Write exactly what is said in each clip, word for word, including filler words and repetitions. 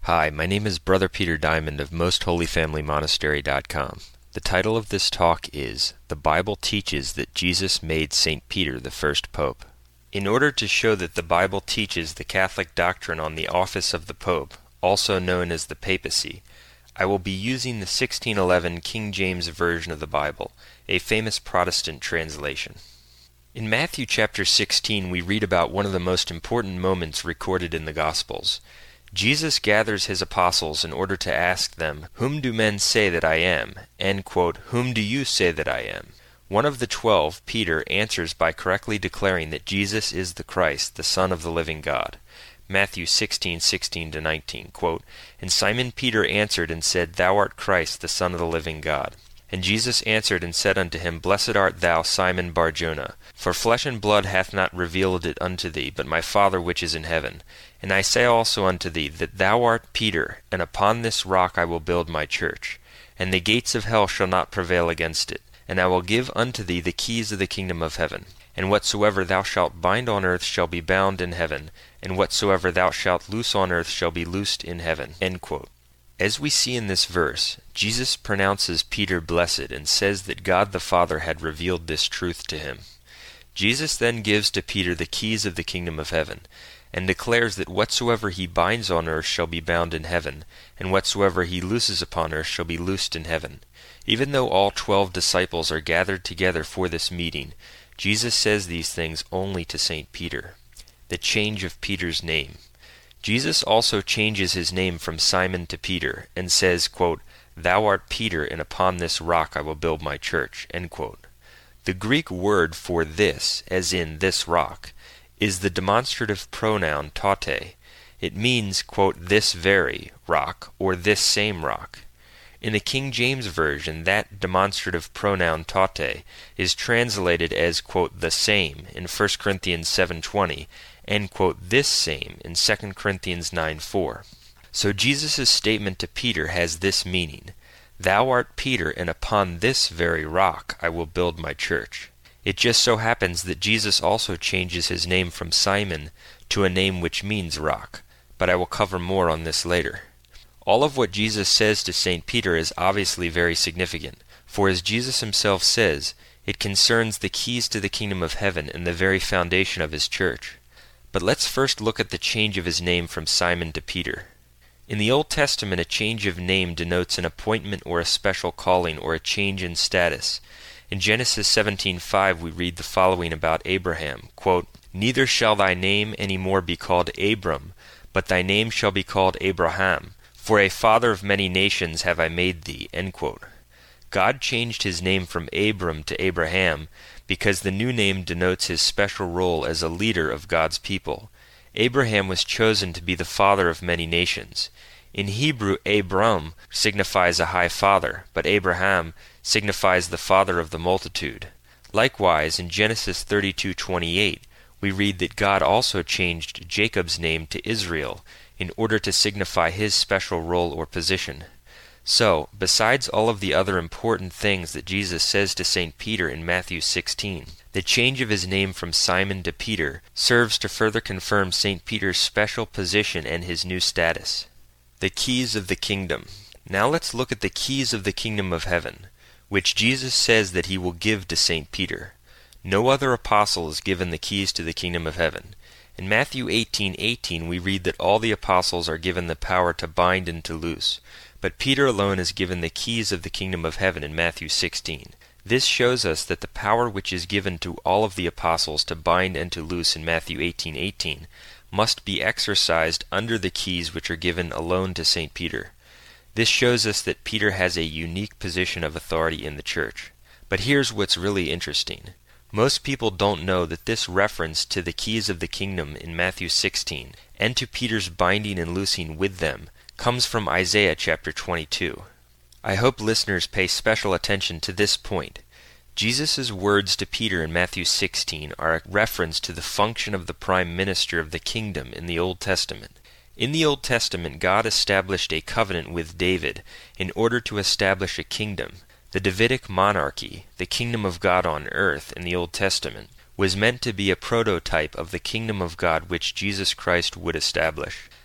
Hi, my name is Brother Peter Diamond of Most Holy Family Monastery dot com. The title of this talk is, The Bible Teaches That Jesus Made Saint Peter the First Pope. In order to show that the Bible teaches the Catholic doctrine on the office of the Pope, also known as the papacy, I will be using the sixteen eleven King James Version of the Bible, a famous Protestant translation. In Matthew chapter sixteen we read about one of the most important moments recorded in the Gospels. Jesus gathers his apostles in order to ask them, "Whom do men say that I am?" and, quote, "Whom do you say that I am?" One of the twelve, Peter, answers by correctly declaring that Jesus is the Christ, the Son of the living God. Matthew sixteen sixteen to nineteen, quote, "And Simon Peter answered and said, Thou art Christ, the Son of the living God. And Jesus answered and said unto him, Blessed art thou, Simon Bar-Jonah, for flesh and blood hath not revealed it unto thee, but my Father which is in heaven. And I say also unto thee, that thou art Peter, and upon this rock I will build my church. And the gates of hell shall not prevail against it. And I will give unto thee the keys of the kingdom of heaven. And whatsoever thou shalt bind on earth shall be bound in heaven, and whatsoever thou shalt loose on earth shall be loosed in heaven." End quote. As we see in this verse, Jesus pronounces Peter blessed and says that God the Father had revealed this truth to him. Jesus then gives to Peter the keys of the kingdom of heaven, and declares that whatsoever he binds on earth shall be bound in heaven, and whatsoever he looses upon earth shall be loosed in heaven. Even though all twelve disciples are gathered together for this meeting, Jesus says these things only to Saint Peter. The change of Peter's name. Jesus also changes his name from Simon to Peter, and says, quote, "Thou art Peter, and upon this rock I will build my church." End quote. The Greek word for this, as in this rock, is the demonstrative pronoun taute. It means, quote, "this very rock," or "this same rock." In the King James Version, that demonstrative pronoun taute is translated as, quote, "the same" in First Corinthians seven twenty, and, quote, "this same" in Second Corinthians nine four. So Jesus' statement to Peter has this meaning: "Thou art Peter, and upon this very rock I will build my church." It just so happens that Jesus also changes his name from Simon to a name which means rock, but I will cover more on this later. All of what Jesus says to Saint Peter is obviously very significant, for as Jesus himself says, it concerns the keys to the kingdom of heaven and the very foundation of his church. But let's first look at the change of his name from Simon to Peter. In the Old Testament, a change of name denotes an appointment or a special calling or a change in status. In Genesis seventeen five we read the following about Abraham, quote, "Neither shall thy name any more be called Abram, but thy name shall be called Abraham, for a father of many nations have I made thee." End quote. God changed his name from Abram to Abraham because the new name denotes his special role as a leader of God's people. Abraham was chosen to be the father of many nations. In Hebrew, Abram signifies a high father, but Abraham signifies the father of the multitude. Likewise, in Genesis thirty-two twenty-eight, we read that God also changed Jacob's name to Israel in order to signify his special role or position. So, besides all of the other important things that Jesus says to Saint Peter in Matthew sixteen, the change of his name from Simon to Peter serves to further confirm Saint Peter's special position and his new status. The keys of the kingdom. Now let's look at the keys of the kingdom of heaven, which Jesus says that he will give to Saint Peter. No other apostle is given the keys to the kingdom of heaven. In Matthew eighteen eighteen we read that all the apostles are given the power to bind and to loose, but Peter alone is given the keys of the kingdom of heaven in Matthew sixteen. This shows us that the power which is given to all of the apostles to bind and to loose in Matthew eighteen eighteen must be exercised under the keys which are given alone to Saint Peter. This shows us that Peter has a unique position of authority in the church. But here's what's really interesting. Most people don't know that this reference to the keys of the kingdom in Matthew sixteen, and to Peter's binding and loosing with them, comes from Isaiah chapter twenty-two. I hope listeners pay special attention to this point. Jesus' words to Peter in Matthew sixteen are a reference to the function of the prime minister of the kingdom in the Old Testament. In the Old Testament, God established a covenant with David in order to establish a kingdom. The Davidic monarchy, the kingdom of God on earth in the Old Testament, was meant to be a prototype of the kingdom of God which Jesus Christ would establish.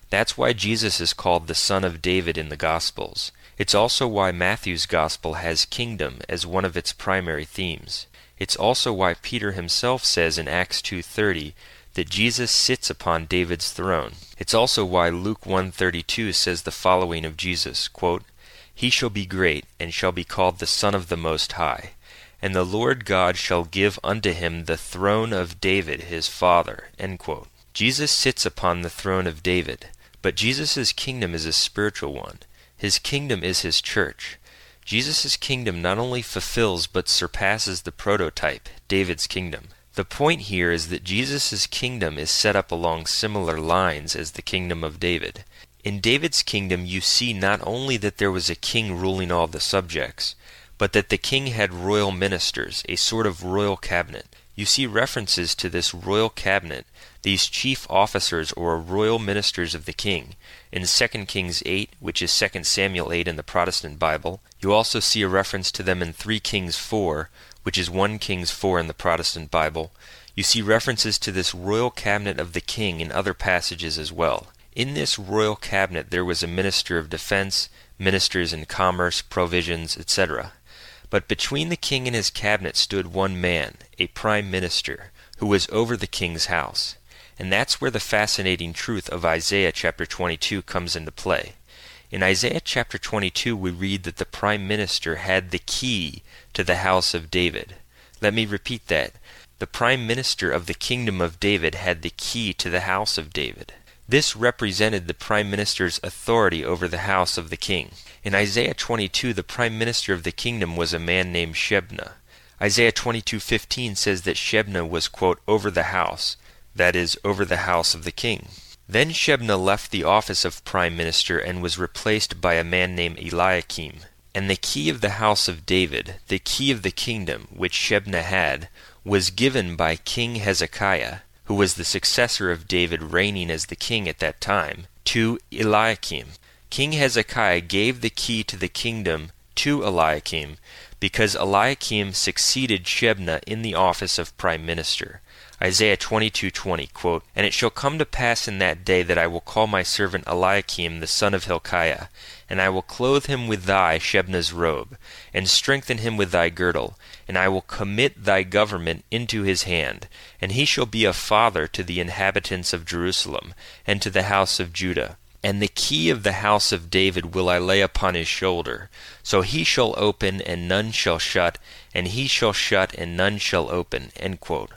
That's why Jesus is called the Son of David in the Gospels. It's also why Matthew's Gospel has kingdom as one of its primary themes. It's also why Peter himself says in Acts two thirty that Jesus sits upon David's throne. It's also why Luke one thirty-two says the following of Jesus, quote, "He shall be great, and shall be called the Son of the Most High. And the Lord God shall give unto him the throne of David his father." End quote. Jesus sits upon the throne of David, but Jesus' kingdom is a spiritual one. His kingdom is his church. Jesus' kingdom not only fulfills but surpasses the prototype, David's kingdom. The point here is that Jesus' kingdom is set up along similar lines as the kingdom of David. In David's kingdom you see not only that there was a king ruling all the subjects, but that the king had royal ministers, a sort of royal cabinet. You see references to this royal cabinet, these chief officers or royal ministers of the king, in Second Kings eight, which is Second Samuel eight in the Protestant Bible. You also see a reference to them in Three Kings four, which is First Kings four in the Protestant Bible. You see references to this royal cabinet of the king in other passages as well. In this royal cabinet there was a minister of defense, ministers in commerce, provisions, et cetera. But between the king and his cabinet stood one man, a prime minister, who was over the king's house. And that's where the fascinating truth of Isaiah chapter twenty-two comes into play. In Isaiah chapter twenty-two we read that the prime minister had the key to the house of David. Let me repeat that. The prime minister of the kingdom of David had the key to the house of David. This represented the prime minister's authority over the house of the king. In Isaiah twenty-two, the prime minister of the kingdom was a man named Shebna. Isaiah twenty-two fifteen says that Shebna was, quote, over the house, that is, over the house of the king. Then Shebna left the office of prime minister and was replaced by a man named Eliakim. And the key of the house of David, the key of the kingdom, which Shebna had, was given by King Hezekiah, who was the successor of David reigning as the king at that time, to Eliakim. King Hezekiah gave the key to the kingdom to Eliakim because Eliakim succeeded Shebna in the office of prime minister. Isaiah twenty-two twenty, quote, "And it shall come to pass in that day that I will call my servant Eliakim the son of Hilkiah, and I will clothe him with thy Shebna's robe, and strengthen him with thy girdle, and I will commit thy government into his hand, and he shall be a father to the inhabitants of Jerusalem, and to the house of Judah. And the key of the house of David will I lay upon his shoulder. So he shall open, and none shall shut, and he shall shut, and none shall open." End quote.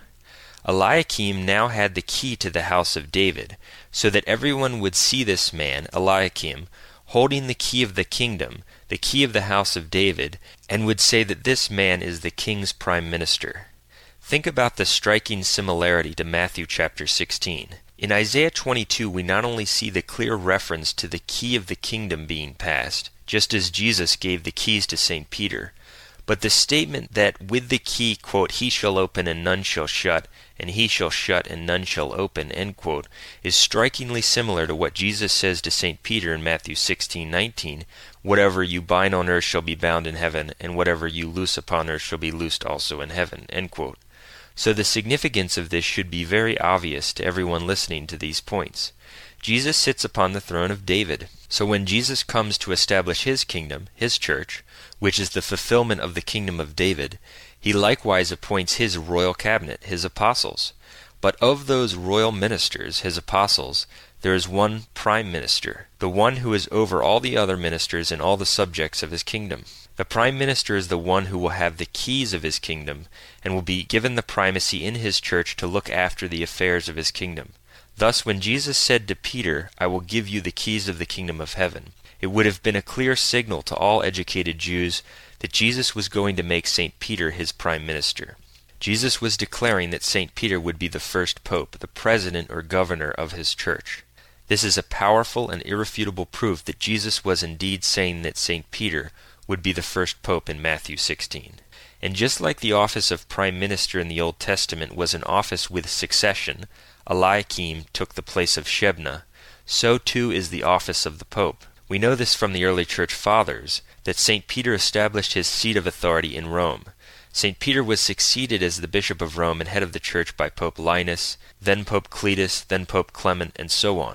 Eliakim now had the key to the house of David, so that everyone would see this man, Eliakim, holding the key of the kingdom, the key of the house of David, and would say that this man is the king's prime minister. Think about the striking similarity to Matthew chapter sixteen. In Isaiah twenty-two we not only see the clear reference to the key of the kingdom being passed, just as Jesus gave the keys to Saint Peter, but the statement that with the key, quote, "he shall open and none shall shut, and he shall shut and none shall open," end quote, is strikingly similar to what Jesus says to Saint Peter in Matthew sixteen nineteen, "Whatever you bind on earth shall be bound in heaven, and whatever you loose upon earth shall be loosed also in heaven," end quote. So the significance of this should be very obvious to everyone listening to these points. Jesus sits upon the throne of David. So when Jesus comes to establish his kingdom, his church, which is the fulfillment of the kingdom of David, he likewise appoints his royal cabinet, his apostles. But of those royal ministers, his apostles, there is one prime minister, the one who is over all the other ministers and all the subjects of his kingdom. The prime minister is the one who will have the keys of his kingdom and will be given the primacy in his church to look after the affairs of his kingdom. Thus, when Jesus said to Peter, "I will give you the keys of the kingdom of heaven," it would have been a clear signal to all educated Jews that Jesus was going to make Saint Peter his prime minister. Jesus was declaring that Saint Peter would be the first pope, the president or governor of his church. This is a powerful and irrefutable proof that Jesus was indeed saying that Saint Peter would be the first pope in Matthew sixteen. And just like the office of prime minister in the Old Testament was an office with succession, Eliakim took the place of Shebna, so too is the office of the pope. We know this from the early church fathers, that Saint Peter established his seat of authority in Rome. Saint Peter was succeeded as the bishop of Rome and head of the church by Pope Linus, then Pope Cletus, then Pope Clement, and so on.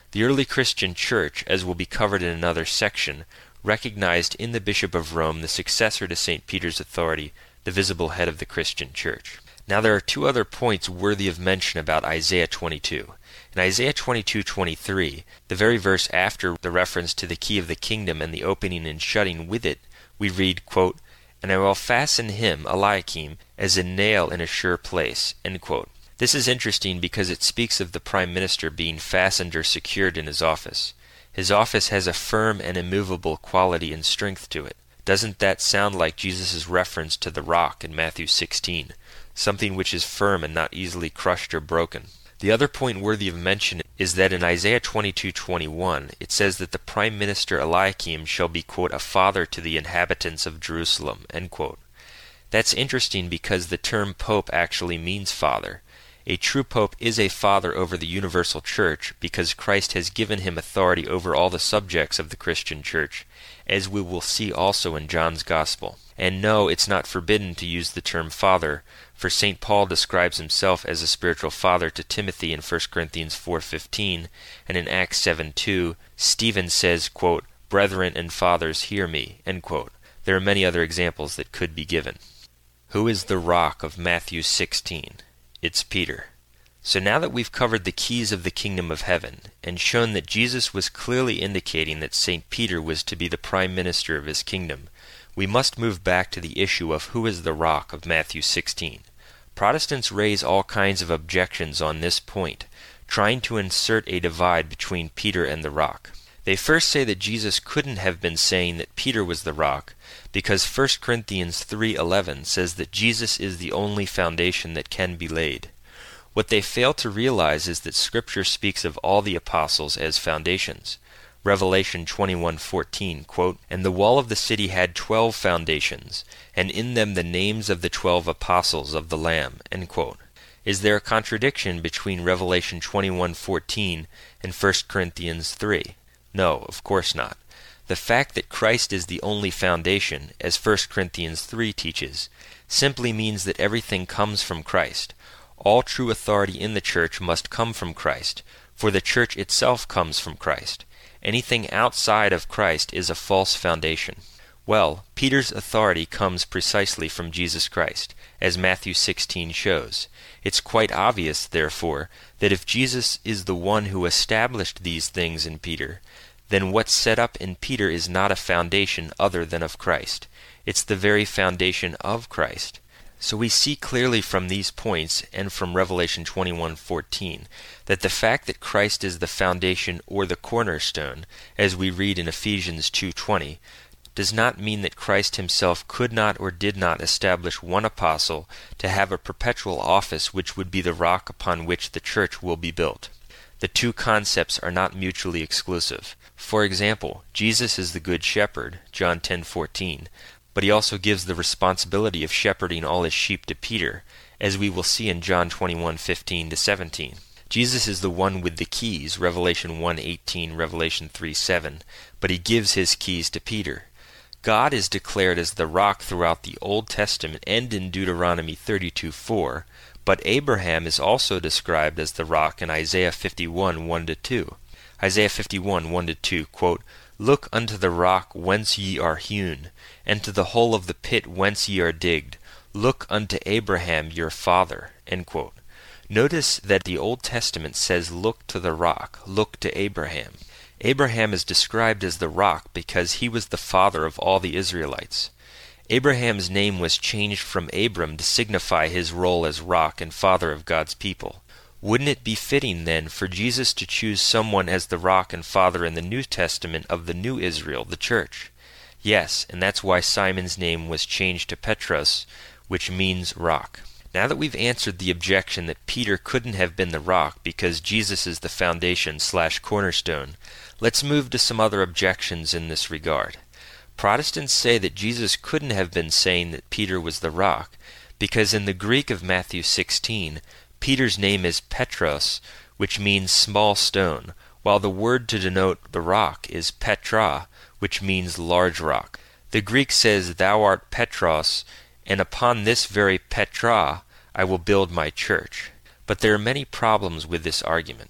The early Christian church, as will be covered in another section, recognized in the Bishop of Rome the successor to Saint Peter's authority, the visible head of the Christian church. Now there are two other points worthy of mention about Isaiah twenty-two. In Isaiah twenty-two twenty-three, the very verse after the reference to the key of the kingdom and the opening and shutting with it, we read, quote, "And I will fasten him, Eliakim, as a nail in a sure place." End quote. This is interesting because it speaks of the prime minister being fastened or secured in his office. His office has a firm and immovable quality and strength to it. Doesn't that sound like Jesus' reference to the rock in Matthew sixteen, something which is firm and not easily crushed or broken? The other point worthy of mention is that in Isaiah twenty-two twenty-one, it says that the prime minister Eliakim shall be, quote, "a father to the inhabitants of Jerusalem," end quote. That's interesting because the term pope actually means father. A true pope is a father over the universal church because Christ has given him authority over all the subjects of the Christian church, as we will see also in John's Gospel. And no, it's not forbidden to use the term father, for Saint Paul describes himself as a spiritual father to Timothy in First Corinthians four fifteen, and in Acts seven two, Stephen says, quote, "Brethren and fathers, hear me," end quote. There are many other examples that could be given. Who is the rock of Matthew sixteen? It's Peter. So now that we've covered the keys of the kingdom of heaven, and shown that Jesus was clearly indicating that Saint Peter was to be the prime minister of his kingdom, we must move back to the issue of who is the rock of Matthew sixteen. Protestants raise all kinds of objections on this point, trying to insert a divide between Peter and the rock. They first say that Jesus couldn't have been saying that Peter was the rock, because First Corinthians three eleven says that Jesus is the only foundation that can be laid. What they fail to realize is that Scripture speaks of all the apostles as foundations. Revelation twenty-one fourteen, quote, "And the wall of the city had twelve foundations, and in them the names of the twelve apostles of the Lamb," end quote. Is there a contradiction between Revelation twenty-one fourteen and First Corinthians three? No, of course not. The fact that Christ is the only foundation, as First Corinthians three teaches, simply means that everything comes from Christ. All true authority in the church must come from Christ, for the church itself comes from Christ. Anything outside of Christ is a false foundation. Well, Peter's authority comes precisely from Jesus Christ, as Matthew sixteen shows. It's quite obvious, therefore, that if Jesus is the one who established these things in Peter, then what's set up in Peter is not a foundation other than of Christ. It's the very foundation of Christ. So we see clearly from these points and from Revelation twenty-one fourteen that the fact that Christ is the foundation or the cornerstone, as we read in Ephesians two twenty, does not mean that Christ himself could not or did not establish one apostle to have a perpetual office which would be the rock upon which the church will be built. The two concepts are not mutually exclusive. For example, Jesus is the good shepherd, John ten fourteen, but he also gives the responsibility of shepherding all his sheep to Peter, as we will see in John twenty-one fifteen to seventeen. Jesus is the one with the keys, Revelation one eighteen, Revelation three seven, but he gives his keys to Peter. God is declared as the rock throughout the Old Testament and in Deuteronomy thirty-two four, but Abraham is also described as the rock in Isaiah fifty-one one to two. Isaiah fifty-one one to two, quote, "Look unto the rock whence ye are hewn, and to the hole of the pit whence ye are digged. Look unto Abraham your father," end quote. Notice that the Old Testament says look to the rock, look to Abraham. Abraham is described as the rock because he was the father of all the Israelites. Abraham's name was changed from Abram to signify his role as rock and father of God's people. Wouldn't it be fitting, then, for Jesus to choose someone as the rock and father in the New Testament of the new Israel, the church? Yes, and that's why Simon's name was changed to Petros, which means rock. Now that we've answered the objection that Peter couldn't have been the rock because Jesus is the foundation slash cornerstone, let's move to some other objections in this regard. Protestants say that Jesus couldn't have been saying that Peter was the rock, because in the Greek of Matthew sixteen, Peter's name is Petros, which means small stone, while the word to denote the rock is Petra, which means large rock. The Greek says, "Thou art Petros, and upon this very Petra I will build my church." But there are many problems with this argument.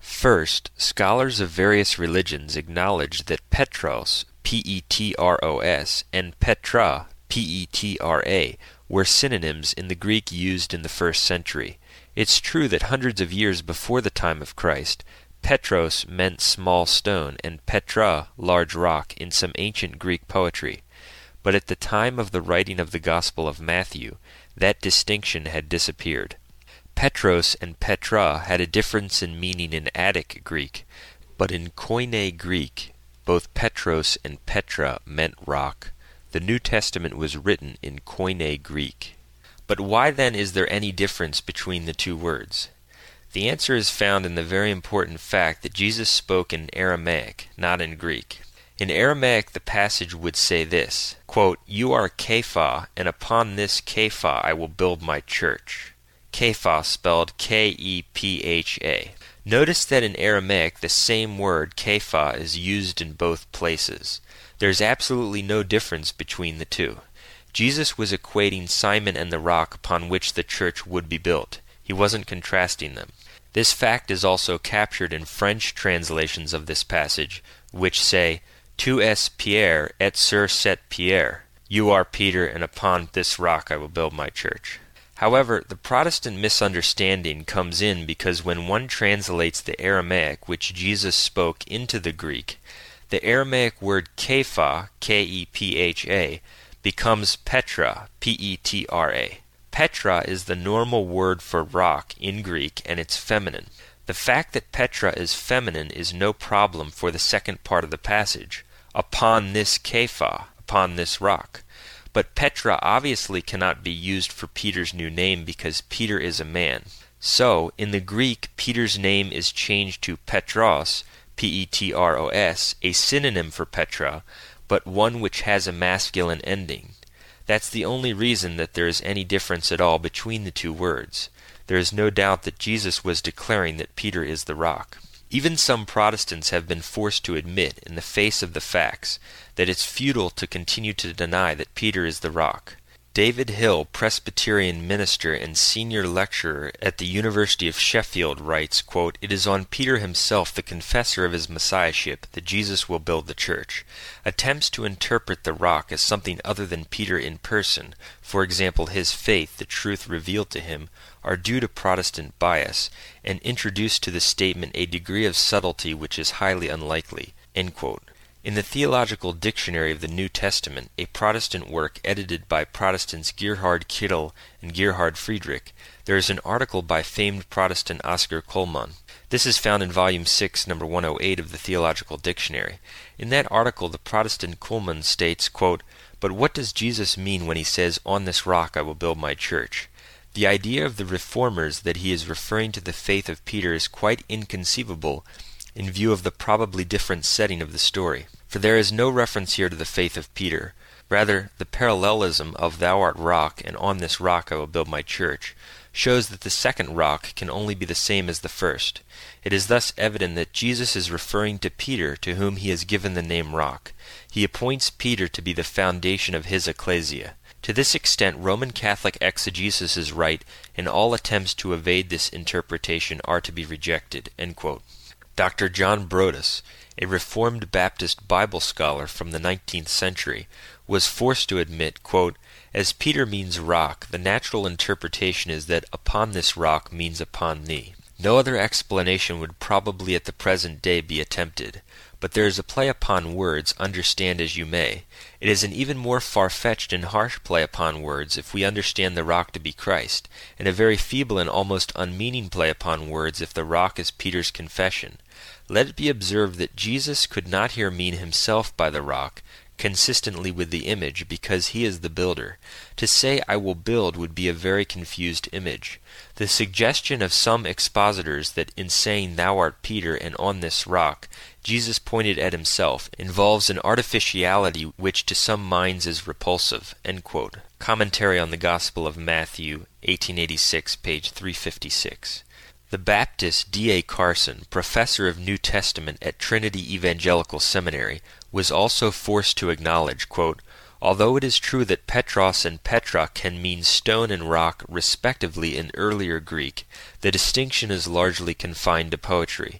First, scholars of various religions acknowledge that Petros, P E T R O S, and Petra, P E T R A, were synonyms in the Greek used in the first century. It's true that hundreds of years before the time of Christ, Petros meant small stone and Petra, large rock, in some ancient Greek poetry. But at the time of the writing of the Gospel of Matthew, that distinction had disappeared. Petros and Petra had a difference in meaning in Attic Greek, but in Koine Greek, both Petros and Petra meant rock. The New Testament was written in Koine Greek. But why then is there any difference between the two words? The answer is found in the very important fact that Jesus spoke in Aramaic, not in Greek. In Aramaic the passage would say this, quote, "You are Kepha, and upon this Kepha I will build my church." Kepha spelled K E P H A. Notice that in Aramaic the same word Kepha is used in both places. There is absolutely no difference between the two. Jesus was equating Simon and the rock upon which the church would be built. He wasn't contrasting them. This fact is also captured in French translations of this passage, which say, "Tu es Pierre, et sur cette pierre." You are Peter, and upon this rock I will build my church. However, the Protestant misunderstanding comes in because when one translates the Aramaic which Jesus spoke into the Greek, the Aramaic word Kepha, K E P H A, becomes Petra, P E T R A. Petra is the normal word for rock in Greek, and it's feminine. The fact that Petra is feminine is no problem for the second part of the passage, upon this Kepha, upon this rock. But Petra obviously cannot be used for Peter's new name because Peter is a man. So, in the Greek, Peter's name is changed to Petros, P E T R O S, a synonym for Petra, but one which has a masculine ending. That's the only reason that there is any difference at all between the two words. There is no doubt that Jesus was declaring that Peter is the rock. Even some Protestants have been forced to admit, in the face of the facts, that it's futile to continue to deny that Peter is the rock. David Hill, Presbyterian minister and senior lecturer at the University of Sheffield, writes, quote, "It is on Peter himself, the confessor of his messiahship, that Jesus will build the church. Attempts to interpret the rock as something other than Peter in person, for example his faith, the truth revealed to him, are due to Protestant bias, and introduce to the statement a degree of subtlety which is highly unlikely." End quote. In the Theological Dictionary of the New Testament, a Protestant work edited by Protestants Gerhard Kittel and Gerhard Friedrich, there is an article by famed Protestant Oscar Cullmann. This is found in Volume six, number one oh eight of the Theological Dictionary. In that article, the Protestant Cullmann states, quote, "But what does Jesus mean when he says, 'On this rock I will build my church'? The idea of the Reformers that he is referring to the faith of Peter is quite inconceivable in view of the probably different setting of the story. For there is no reference here to the faith of Peter. Rather, the parallelism of 'Thou art rock, and on this rock I will build my church' shows that the second rock can only be the same as the first. It is thus evident that Jesus is referring to Peter, to whom he has given the name rock. He appoints Peter to be the foundation of his ecclesia. To this extent, Roman Catholic exegesis is right, and all attempts to evade this interpretation are to be rejected." End quote. Doctor John Broadus, a Reformed Baptist Bible scholar from the nineteenth century, was forced to admit, quote, "As Peter means rock, the natural interpretation is that 'upon this rock' means 'upon thee.' No other explanation would probably at the present day be attempted. But there is a play upon words, understand as you may. It is an even more far-fetched and harsh play upon words if we understand the rock to be Christ, and a very feeble and almost unmeaning play upon words if the rock is Peter's confession. Let it be observed that Jesus could not here mean himself by the rock, consistently with the image, because he is the builder. To say, 'I will build' would be a very confused image. The suggestion of some expositors that in saying 'Thou art Peter, and on this rock' Jesus pointed at himself, involves an artificiality which to some minds is repulsive." End quote. Commentary on the Gospel of Matthew, eighteen eighty-six, page three fifty-six. The Baptist D A Carson, professor of New Testament at Trinity Evangelical Seminary, was also forced to acknowledge, quote, "Although it is true that Petros and Petra can mean stone and rock respectively in earlier Greek, the distinction is largely confined to poetry.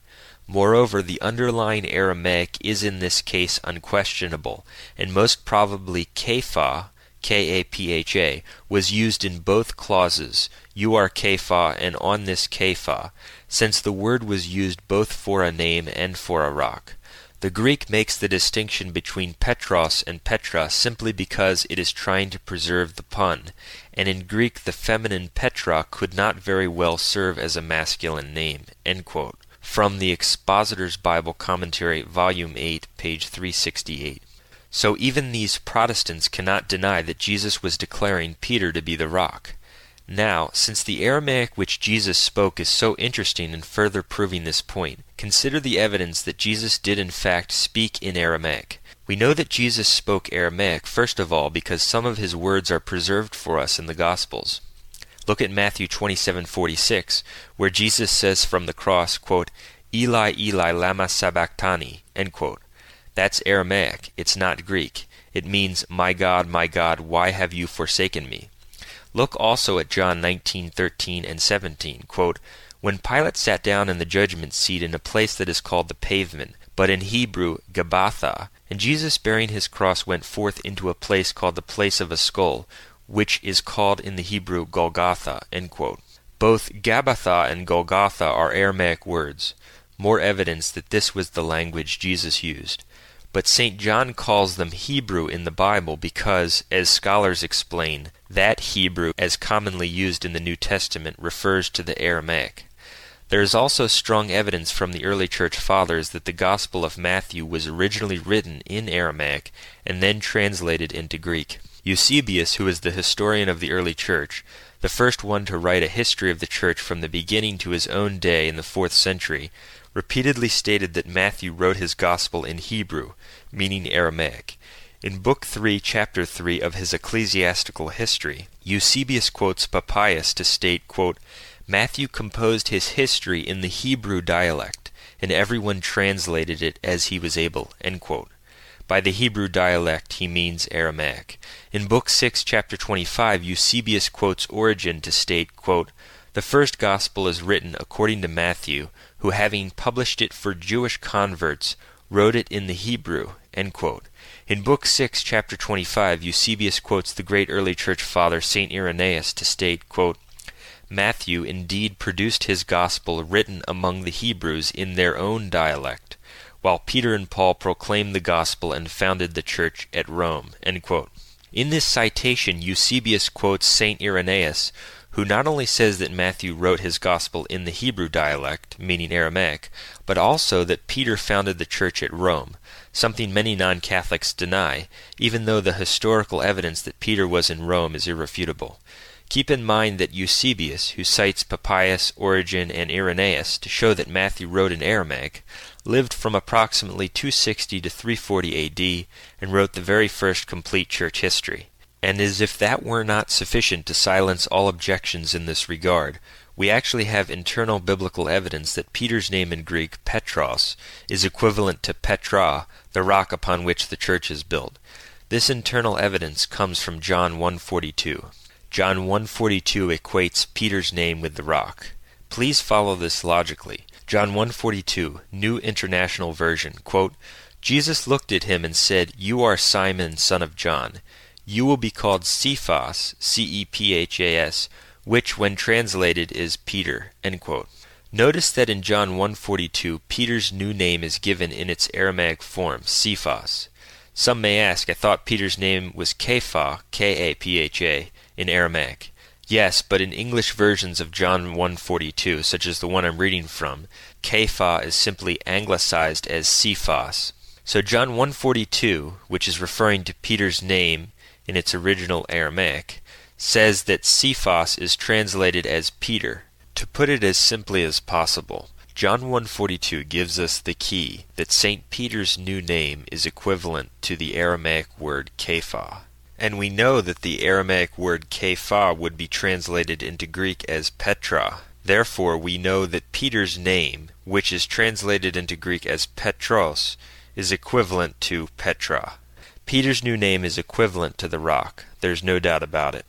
Moreover, the underlying Aramaic is in this case unquestionable, and most probably Kepha, K A P H A, was used in both clauses, you are Kepha and on this Kepha, since the word was used both for a name and for a rock. The Greek makes the distinction between Petros and Petra simply because it is trying to preserve the pun, and in Greek the feminine Petra could not very well serve as a masculine name." End quote. From the Expositor's Bible Commentary, Volume eight, page three sixty-eight. So even these Protestants cannot deny that Jesus was declaring Peter to be the rock. Now, since the Aramaic which Jesus spoke is so interesting in further proving this point, consider the evidence that Jesus did in fact speak in Aramaic. We know that Jesus spoke Aramaic first of all because some of his words are preserved for us in the Gospels. Look at Matthew twenty-seven forty-six, where Jesus says from the cross, quote, "Eli, Eli, lama sabachthani," end quote. That's Aramaic, it's not Greek. It means, "My God, my God, why have you forsaken me?" Look also at John nineteen thirteen and seventeen, quote, "When Pilate sat down in the judgment seat in a place that is called the pavement, but in Hebrew, Gabbatha, and Jesus bearing his cross went forth into a place called the place of a skull, which is called in the Hebrew Golgotha," end quote. Both Gabbatha and Golgotha are Aramaic words, more evidence that this was the language Jesus used. But Saint John calls them Hebrew in the Bible because, as scholars explain, that Hebrew, as commonly used in the New Testament, refers to the Aramaic. There is also strong evidence from the early church fathers that the Gospel of Matthew was originally written in Aramaic and then translated into Greek. Eusebius, who is the historian of the early church, the first one to write a history of the church from the beginning to his own day in the fourth century, repeatedly stated that Matthew wrote his Gospel in Hebrew, meaning Aramaic. In Book three, Chapter three of his Ecclesiastical History, Eusebius quotes Papias to state, quote, "Matthew composed his history in the Hebrew dialect, and everyone translated it as he was able," end quote. By the Hebrew dialect he means Aramaic. In Book six, Chapter twenty-five, Eusebius quotes Origen to state, quote, "The first Gospel is written according to Matthew, who having published it for Jewish converts, wrote it in the Hebrew," end quote. In Book six, Chapter twenty-five, Eusebius quotes the great early church father Saint Irenaeus to state, quote, "Matthew indeed produced his Gospel written among the Hebrews in their own dialect, while Peter and Paul proclaimed the Gospel and founded the church at Rome," end quote. In this citation, Eusebius quotes Saint Irenaeus, who not only says that Matthew wrote his Gospel in the Hebrew dialect, meaning Aramaic, but also that Peter founded the church at Rome, something many non-Catholics deny, even though the historical evidence that Peter was in Rome is irrefutable. Keep in mind that Eusebius, who cites Papias, Origen, and Irenaeus to show that Matthew wrote in Aramaic, lived from approximately two sixty to three forty A D and wrote the very first complete church history. And as if that were not sufficient to silence all objections in this regard, we actually have internal biblical evidence that Peter's name in Greek, Petros, is equivalent to Petra, the rock upon which the church is built. This internal evidence comes from John one forty-two. John one forty-two equates Peter's name with the rock. Please follow this logically. John one forty-two, New International Version, quote, "Jesus looked at him and said, 'You are Simon, son of John. You will be called Cephas,' C E P H A S, which when translated is Peter," end quote. Notice that in John one forty-two, Peter's new name is given in its Aramaic form, Cephas. Some may ask, I thought Peter's name was Kepha, K A P H A, in Aramaic. Yes, but in English versions of John one forty-two, such as the one I'm reading from, Kepha is simply anglicized as Cephas. So John one forty-two, which is referring to Peter's name in its original Aramaic, says that Cephas is translated as Peter. To put it as simply as possible, John one forty-two gives us the key that Saint Peter's new name is equivalent to the Aramaic word Kepha. And we know that the Aramaic word Kepha would be translated into Greek as Petra. Therefore, we know that Peter's name, which is translated into Greek as Petros, is equivalent to Petra. Peter's new name is equivalent to the rock. There's no doubt about it.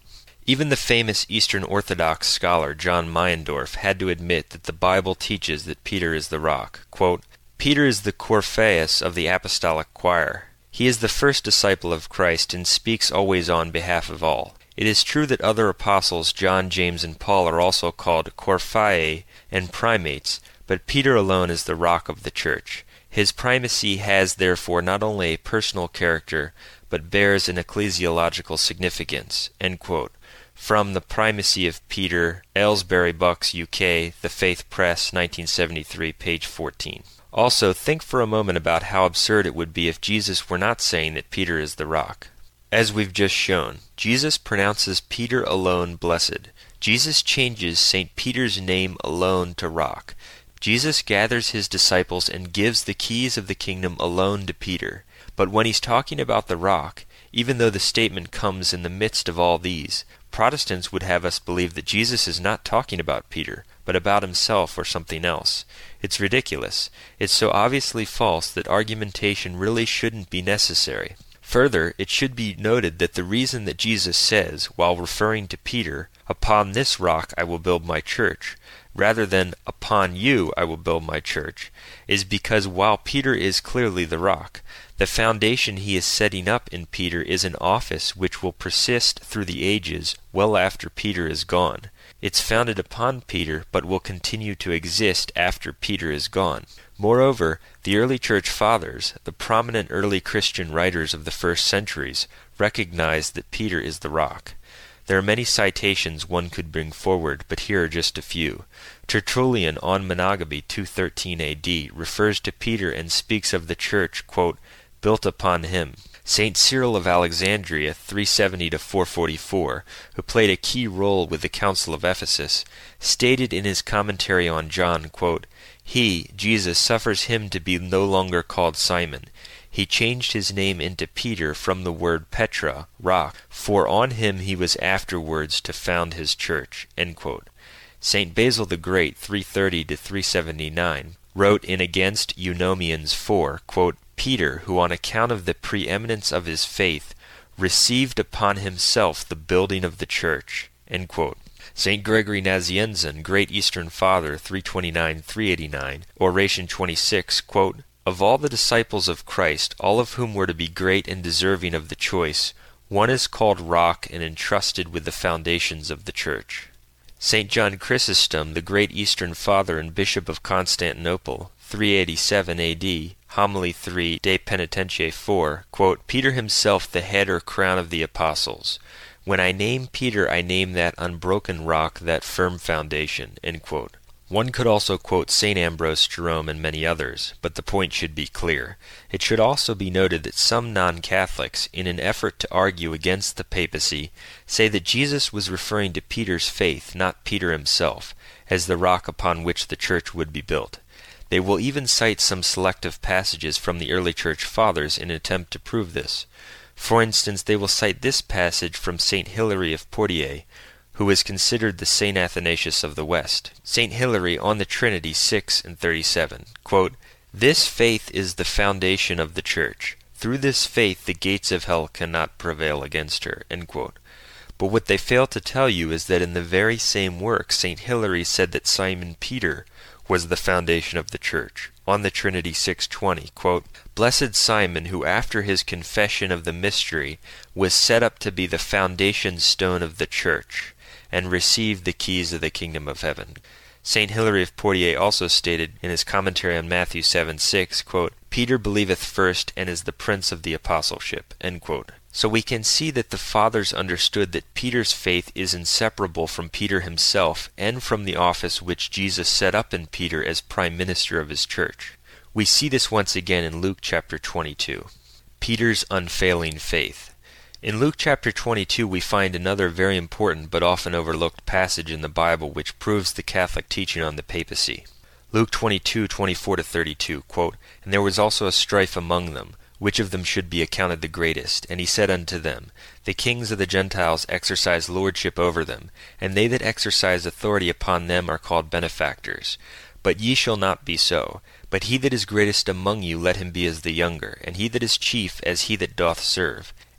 Even the famous Eastern Orthodox scholar John Meyendorff had to admit that the Bible teaches that Peter is the rock. Quote, Peter is the Corphaeus of the apostolic choir. He is the first disciple of Christ and speaks always on behalf of all. It is true that other apostles, John, James, and Paul, are also called Corphae and primates, but Peter alone is the rock of the church. His primacy has therefore not only a personal character, but bears an ecclesiological significance. End quote. From The Primacy of Peter, Aylesbury Bucks, U K, The Faith Press, nineteen seventy-three, page fourteen. Also, think for a moment about how absurd it would be if Jesus were not saying that Peter is the rock. As we've just shown, Jesus pronounces Peter alone blessed. Jesus changes Saint Peter's name alone to rock. Jesus gathers his disciples and gives the keys of the kingdom alone to Peter. But when he's talking about the rock, even though the statement comes in the midst of all these, Protestants would have us believe that Jesus is not talking about Peter, but about himself or something else. It's ridiculous. It's so obviously false that argumentation really shouldn't be necessary. Further, it should be noted that the reason that Jesus says, while referring to Peter, "Upon this rock I will build my church," rather than "Upon you I will build my church," is because while Peter is clearly the rock, the foundation he is setting up in Peter is an office which will persist through the ages well after Peter is gone. It's founded upon Peter, but will continue to exist after Peter is gone. Moreover, the early church fathers, the prominent early Christian writers of the first centuries, recognized that Peter is the rock. There are many citations one could bring forward, but here are just a few. Tertullian on Monogamy two thirteen A D refers to Peter and speaks of the church, quote, built upon him. Saint Cyril of Alexandria, three seventy to four forty-four, who played a key role with the Council of Ephesus, stated in his commentary on John, quote, He, Jesus, suffers him to be no longer called Simon. He changed his name into Peter from the word Petra, rock, for on him he was afterwards to found his church. End quote. Saint Basil the Great, three thirty to three seventy-nine, wrote in Against Eunomians four, quote, Peter, who on account of the preeminence of his faith, received upon himself the building of the church. End quote. Saint Gregory Nazianzen, Great Eastern Father, three twenty-nine to three eighty-nine, Oration twenty-six, quote, Of all the disciples of Christ, all of whom were to be great and deserving of the choice, one is called rock and entrusted with the foundations of the church. Saint John Chrysostom, the Great Eastern Father and Bishop of Constantinople, three eighty-seven A D, Homily three, De Penitentiae four, quote, Peter himself the head or crown of the apostles. When I name Peter, I name that unbroken rock, that firm foundation. End quote. One could also quote Saint Ambrose, Jerome, and many others, but the point should be clear. It should also be noted that some non-Catholics, in an effort to argue against the papacy, say that Jesus was referring to Peter's faith, not Peter himself, as the rock upon which the church would be built. They will even cite some selective passages from the early church fathers in an attempt to prove this. For instance, they will cite this passage from Saint Hilary of Poitiers, who is considered the Saint Athanasius of the West. Saint Hilary on the Trinity six and thirty-seven, quote, This faith is the foundation of the church. Through this faith the gates of hell cannot prevail against her. End quote. But what they fail to tell you is that in the very same work Saint Hilary said that Simon Peter was the foundation of the church. On the Trinity six twenty, quote, Blessed Simon, who after his confession of the mystery was set up to be the foundation stone of the church, and received the keys of the kingdom of heaven. Saint Hilary of Poitiers also stated in his commentary on Matthew seven six, quote, Peter believeth first and is the prince of the apostleship. End quote. So we can see that the fathers understood that Peter's faith is inseparable from Peter himself and from the office which Jesus set up in Peter as prime minister of his church. We see this once again in Luke chapter twenty-two. Peter's unfailing faith. In Luke chapter twenty-two we find another very important but often overlooked passage in the Bible which proves the Catholic teaching on the papacy. Luke twenty-two, twenty-four to thirty-two, quote, And there was also a strife among them, which of them should be accounted the greatest? And he said unto them, The kings of the Gentiles exercise lordship over them, and they that exercise authority upon them are called benefactors. But ye shall not be so. But he that is greatest among you, let him be as the younger, and he that is chief as he that doth serve.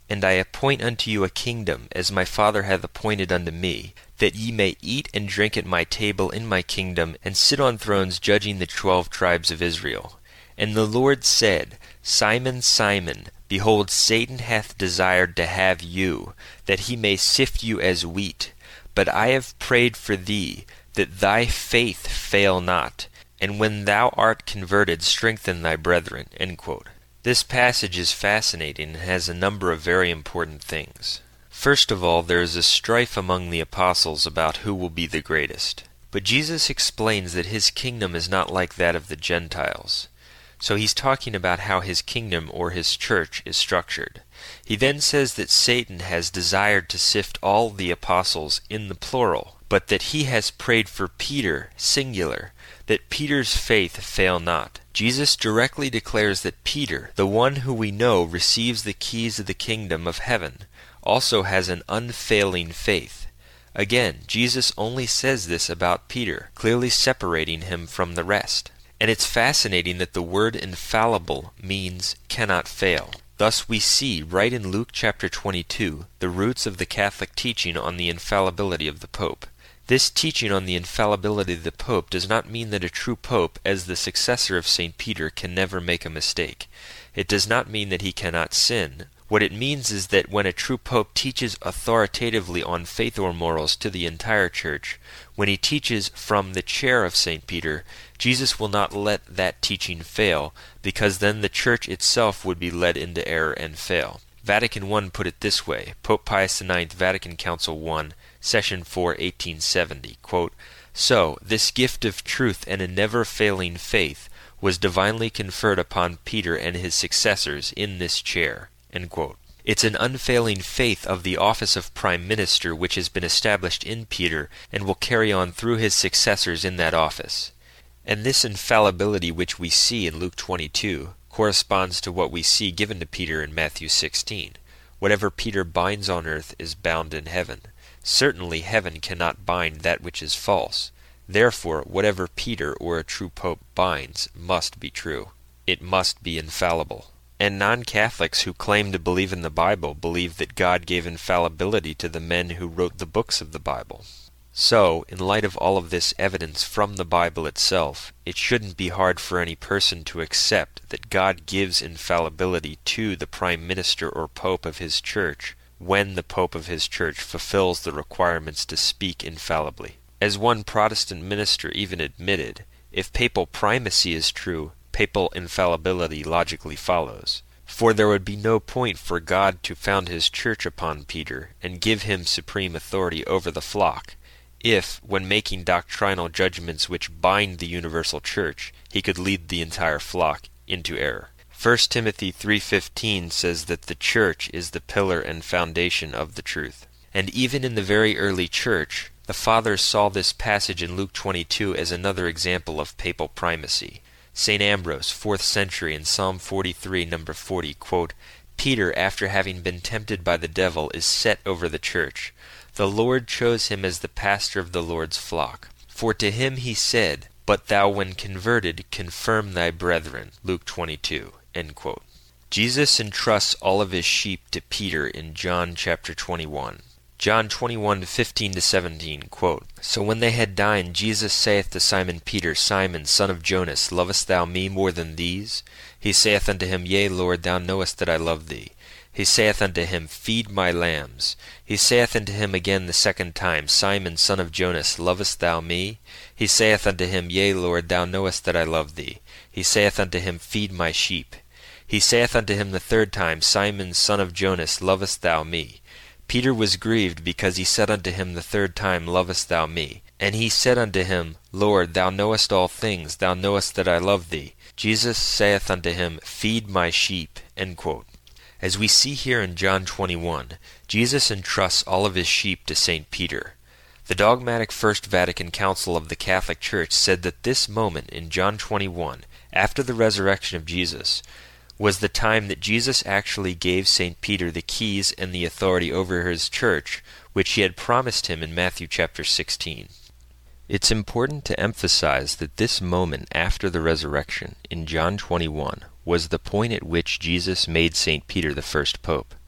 And I appoint unto you a kingdom, as my Father hath appointed unto me, that ye may eat and drink at my table in my kingdom, and sit on thrones judging the twelve tribes of Israel. And the Lord said, Simon, Simon, behold, Satan hath desired to have you, that he may sift you as wheat. But I have prayed for thee, that thy faith fail not. And when thou art converted, strengthen thy brethren. End quote. This passage is fascinating and has a number of very important things. First of all, there is a strife among the apostles about who will be the greatest. But Jesus explains that his kingdom is not like that of the Gentiles. So he's talking about how his kingdom or his church is structured. He then says that Satan has desired to sift all the apostles in the plural, but that he has prayed for Peter, singular, that Peter's faith fail not. Jesus directly declares that Peter, the one who we know receives the keys of the kingdom of heaven, also has an unfailing faith. Again, Jesus only says this about Peter, clearly separating him from the rest. And it's fascinating that the word infallible means cannot fail. Thus we see, right in Luke chapter twenty-two, the roots of the Catholic teaching on the infallibility of the Pope. This teaching on the infallibility of the Pope does not mean that a true Pope, as the successor of Saint Peter, can never make a mistake. It does not mean that he cannot sin. What it means is that when a true Pope teaches authoritatively on faith or morals to the entire Church, when he teaches from the chair of Saint Peter, Jesus will not let that teaching fail, because then the Church itself would be led into error and fail. Vatican One put it this way, Pope Pius the Ninth, Vatican Council One, Session four, eighteen seventy, quote, So, this gift of truth and a never-failing faith was divinely conferred upon Peter and his successors in this chair. End quote. It's an unfailing faith of the office of Prime Minister which has been established in Peter and will carry on through his successors in that office. And this infallibility which we see in Luke twenty-two corresponds to what we see given to Peter in Matthew sixteen. Whatever Peter binds on earth is bound in heaven. Certainly heaven cannot bind that which is false. Therefore, whatever Peter or a true pope binds must be true. It must be infallible. And non-Catholics who claim to believe in the Bible believe that God gave infallibility to the men who wrote the books of the Bible. So, in light of all of this evidence from the Bible itself, it shouldn't be hard for any person to accept that God gives infallibility to the Prime Minister or Pope of his Church when the Pope of his Church fulfills the requirements to speak infallibly. As one Protestant minister even admitted, if papal primacy is true, papal infallibility logically follows. For there would be no point for God to found his Church upon Peter and give him supreme authority over the flock, if, when making doctrinal judgments which bind the universal Church, he could lead the entire flock into error. First Timothy three fifteen says that the Church is the pillar and foundation of the truth. And even in the very early Church, the Fathers saw this passage in Luke twenty-two as another example of papal primacy. Saint Ambrose, fourth century, in Psalm forty-three, number forty, quote, Peter, after having been tempted by the devil, is set over the Church. The Lord chose him as the pastor of the Lord's flock. For to him he said, But thou, when converted, confirm thy brethren. Luke twenty-two. End quote. Jesus entrusts all of his sheep to Peter in John chapter twenty-one. John twenty-one, fifteen to seventeen, quote, So when they had dined, Jesus saith to Simon Peter, Simon, son of Jonas, lovest thou me more than these? He saith unto him, Yea, Lord, thou knowest that I love thee. He saith unto him, Feed my lambs. He saith unto him again the second time, Simon, son of Jonas, lovest thou me? He saith unto him, Yea, Lord, thou knowest that I love thee. He saith unto him, Feed my sheep. He saith unto him the third time, Simon, son of Jonas, lovest thou me? Peter was grieved because he said unto him the third time, Lovest thou me? And he said unto him, Lord, thou knowest all things, thou knowest that I love thee. Jesus saith unto him, Feed my sheep. End quote. As we see here in John twenty-one, Jesus entrusts all of his sheep to Saint Peter. The dogmatic First Vatican Council of the Catholic Church said that this moment in John twenty-one, after the resurrection of Jesus, was the time that Jesus actually gave Saint Peter the keys and the authority over his church, which he had promised him in Matthew chapter sixteen. It's important to emphasize that this moment after the resurrection in John twenty-one was the point at which Jesus made Saint Peter the first pope.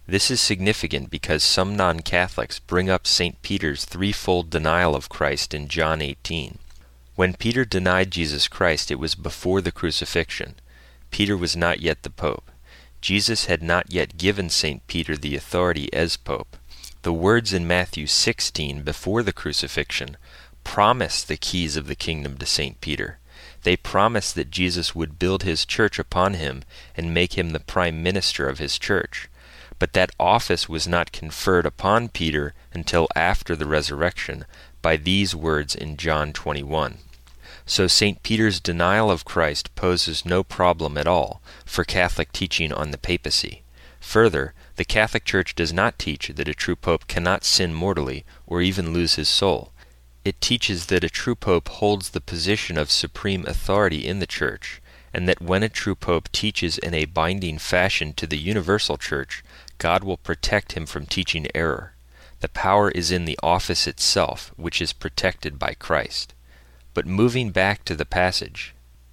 This is significant because some non-Catholics bring up Saint Peter's threefold denial of Christ in John eighteen. When Peter denied Jesus Christ, it was before the crucifixion. Peter was not yet the Pope. Jesus had not yet given Saint Peter the authority as Pope. The words in Matthew sixteen before the crucifixion promise the keys of the kingdom to Saint Peter. They promise that Jesus would build his church upon him and make him the prime minister of his church. But that office was not conferred upon Peter until after the resurrection by these words in John twenty-one. So Saint Peter's denial of Christ poses no problem at all for Catholic teaching on the papacy. Further, the Catholic Church does not teach that a true pope cannot sin mortally or even lose his soul. It teaches that a true pope holds the position of supreme authority in the Church, and that when a true pope teaches in a binding fashion to the universal Church, God will protect him from teaching error. The power is in the office itself, which is protected by Christ. But moving back to the passage,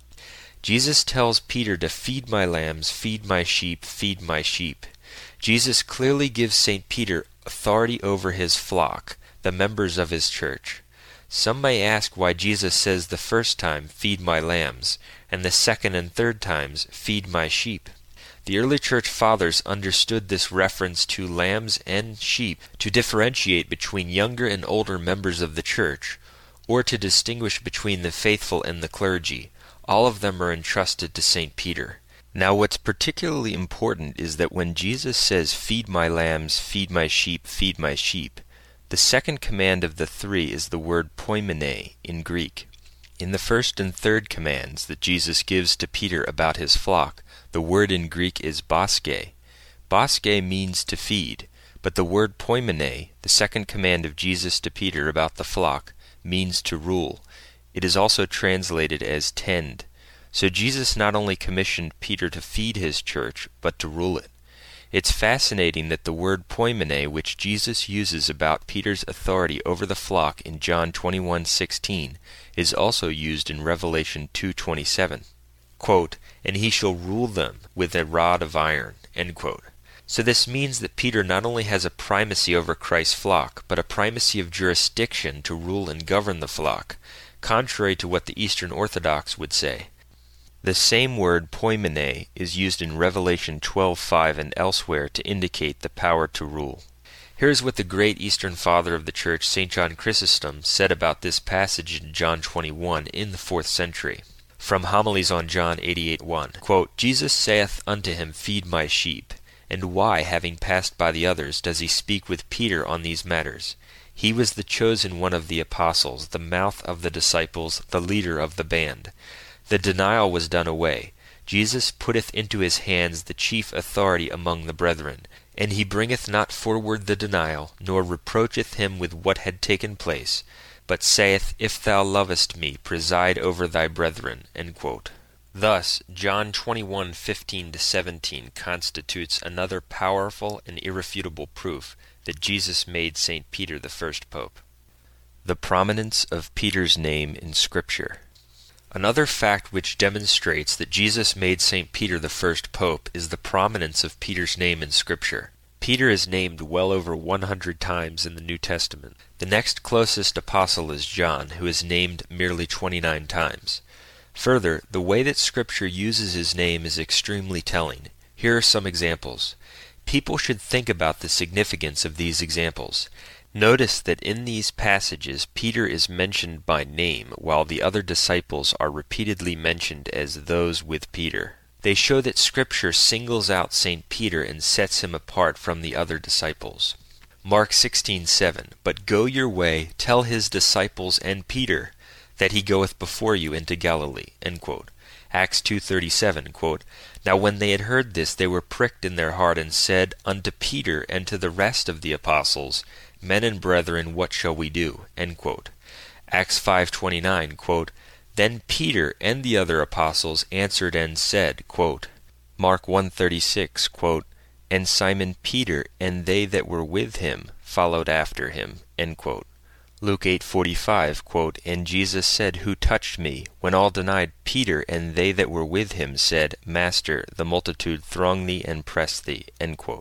Jesus tells Peter to feed my lambs, feed my sheep, feed my sheep. Jesus clearly gives Saint Peter authority over his flock, the members of his church. Some may ask why Jesus says the first time, feed my lambs, and the second and third times, feed my sheep. The early church fathers understood this reference to lambs and sheep to differentiate between younger and older members of the church, or to distinguish between the faithful and the clergy. All of them are entrusted to Saint Peter. Now what's particularly important is that when Jesus says, feed my lambs, feed my sheep, feed my sheep, the second command of the three is the word poimene in Greek. In the first and third commands that Jesus gives to Peter about his flock, the word in Greek is baske. Baske means to feed, but the word poimene, the second command of Jesus to Peter about the flock, means to rule. It is also translated as tend. So Jesus not only commissioned Peter to feed his church, but to rule it. It's fascinating that the word poimene, which Jesus uses about Peter's authority over the flock in John twenty-one sixteen, is also used in Revelation two twenty-seven. Quote, and he shall rule them with a rod of iron. End quote. So this means that Peter not only has a primacy over Christ's flock, but a primacy of jurisdiction to rule and govern the flock, contrary to what the Eastern Orthodox would say. The same word poimene is used in Revelation twelve five and elsewhere to indicate the power to rule. Here's what the great Eastern Father of the Church, Saint John Chrysostom, said about this passage in John twenty-one in the fourth century. From Homilies on John eighty-eight one, quote, Jesus saith unto him, feed my sheep. And why, having passed by the others, does he speak with Peter on these matters? He was the chosen one of the apostles, the mouth of the disciples, the leader of the band. The denial was done away. Jesus putteth into his hands the chief authority among the brethren, and he bringeth not forward the denial, nor reproacheth him with what had taken place, but saith, if thou lovest me, preside over thy brethren. End quote. Thus, John twenty-one fifteen to seventeen constitutes another powerful and irrefutable proof that Jesus made Saint Peter the first pope. The prominence of Peter's name in Scripture. Another fact which demonstrates that Jesus made Saint Peter the first pope is the prominence of Peter's name in Scripture. Peter is named well over one hundred times in the New Testament. The next closest apostle is John, who is named merely twenty-nine times. Further, the way that Scripture uses his name is extremely telling. Here are some examples. People should think about the significance of these examples. Notice that in these passages Peter is mentioned by name, while the other disciples are repeatedly mentioned as those with Peter. They show that Scripture singles out Saint Peter and sets him apart from the other disciples. Mark sixteen seven, but go your way, tell his disciples and Peter, that he goeth before you into Galilee. End quote. Acts two thirty-seven, quote, now when they had heard this, they were pricked in their heart, and said unto Peter and to the rest of the apostles, men and brethren, what shall we do? End quote. Acts five twenty-nine, quote, then Peter and the other apostles answered and said, quote, Mark one thirty-six, quote, and Simon Peter and they that were with him followed after him. End quote. Luke eight forty-five, quote, and Jesus said, who touched me? When all denied, Peter and they that were with him said, Master, the multitude throng thee and press thee. End quote.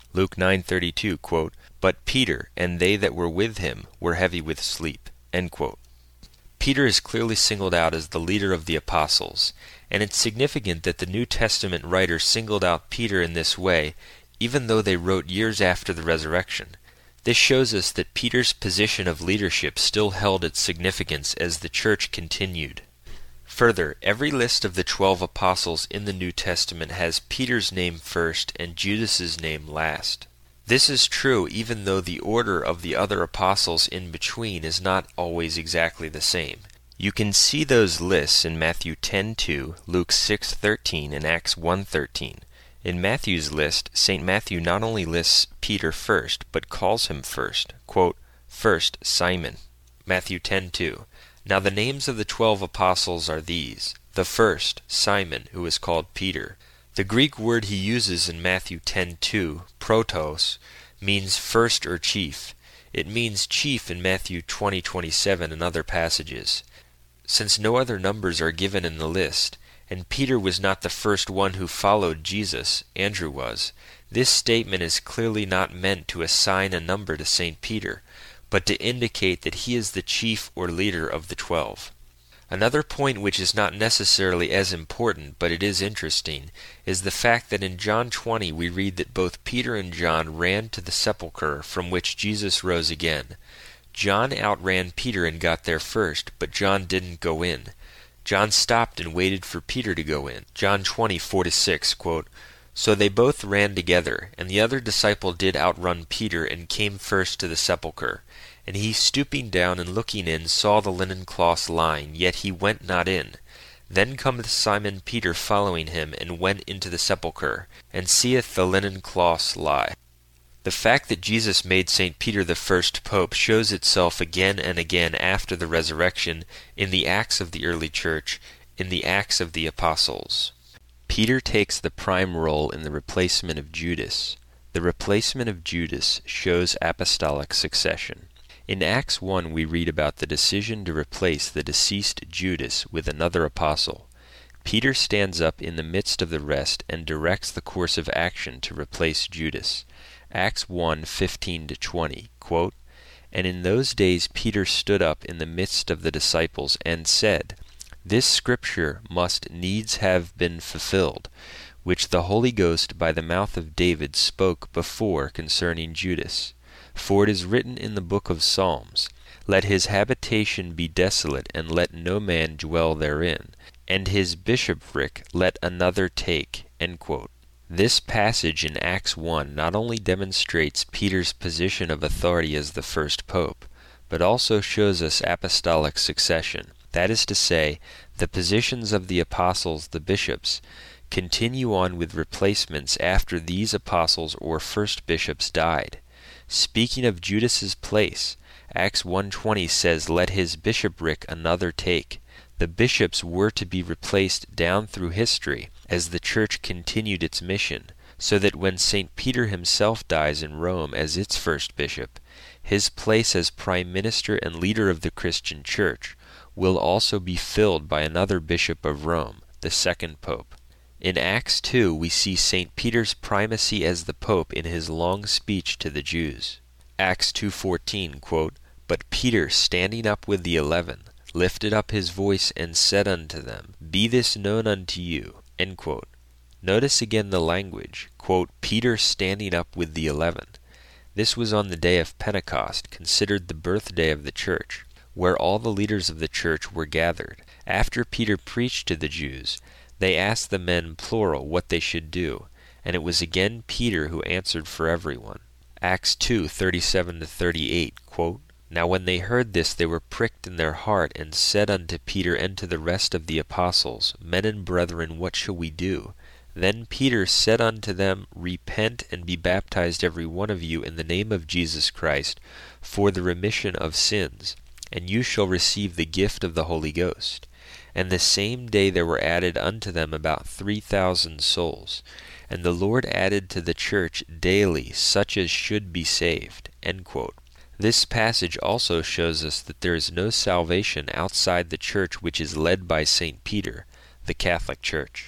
Luke nine thirty-two, quote, "But Peter and they that were with him were heavy with sleep." End quote. Peter is clearly singled out as the leader of the apostles, and it's significant that the New Testament writers singled out Peter in this way, even though they wrote years after the resurrection. This shows us that Peter's position of leadership still held its significance as the church continued. Further, every list of the twelve apostles in the New Testament has Peter's name first and Judas's name last. This is true even though the order of the other apostles in between is not always exactly the same. You can see those lists in Matthew ten two, Luke six thirteen, and Acts one thirteen. In Matthew's list, Saint Matthew not only lists Peter first, but calls him first, quote, "First Simon." Matthew ten two. Now the names of the twelve apostles are these: the first, Simon, who is called Peter. The Greek word he uses in Matthew ten two, protos, means first or chief. It means chief in Matthew twenty twenty-seven and other passages. Since no other numbers are given in the list, and Peter was not the first one who followed Jesus, Andrew was, this statement is clearly not meant to assign a number to Saint Peter, but to indicate that he is the chief or leader of the twelve. Another point which is not necessarily as important, but it is interesting, is the fact that in John twenty we read that both Peter and John ran to the sepulchre from which Jesus rose again. John outran Peter and got there first, but John didn't go in. John stopped and waited for Peter to go in. John twenty four to six, quote, "So they both ran together, and the other disciple did outrun Peter, and came first to the sepulchre. And he, stooping down and looking in, saw the linen cloths lying, yet he went not in. Then cometh Simon Peter following him, and went into the sepulchre, and seeth the linen cloths lie." The fact that Jesus made Saint Peter the first pope shows itself again and again after the resurrection in the Acts of the early church, in the Acts of the Apostles. Peter takes the prime role in the replacement of Judas. The replacement of Judas shows apostolic succession. In Acts one we read about the decision to replace the deceased Judas with another apostle. Peter stands up in the midst of the rest and directs the course of action to replace Judas. Acts one fifteen to twenty, quote, "And in those days Peter stood up in the midst of the disciples and said, This scripture must needs have been fulfilled, which the Holy Ghost by the mouth of David spoke before concerning Judas. For it is written in the book of Psalms, Let his habitation be desolate, and let no man dwell therein, and his bishopric let another take." End quote. This passage in Acts one not only demonstrates Peter's position of authority as the first pope, but also shows us apostolic succession. That is to say, the positions of the apostles, the bishops, continue on with replacements after these apostles or first bishops died. Speaking of Judas's place, Acts one twenty says, "Let his bishopric another take." The bishops were to be replaced down through history as the church continued its mission, so that when Saint Peter himself dies in Rome as its first bishop, his place as prime minister and leader of the Christian church will also be filled by another bishop of Rome, the second pope. In Acts two we see Saint Peter's primacy as the pope in his long speech to the Jews. Acts two fourteen, quote, "But Peter, standing up with the eleven, lifted up his voice and said unto them, Be this known unto you." End quote. Notice again the language, quote, "Peter standing up with the eleven." This was on the day of Pentecost, considered the birthday of the church, where all the leaders of the church were gathered. After Peter preached to the Jews, they asked the men, plural, what they should do, and it was again Peter who answered for everyone. Acts two thirty-seven to thirty-eight, quote, "Now when they heard this, they were pricked in their heart, and said unto Peter and to the rest of the apostles, Men and brethren, what shall we do? Then Peter said unto them, Repent and be baptized every one of you in the name of Jesus Christ, for the remission of sins, and you shall receive the gift of the Holy Ghost. And the same day there were added unto them about three thousand souls. And the Lord added to the church daily such as should be saved." End quote. This passage also shows us that there is no salvation outside the church which is led by Saint Peter, the Catholic Church.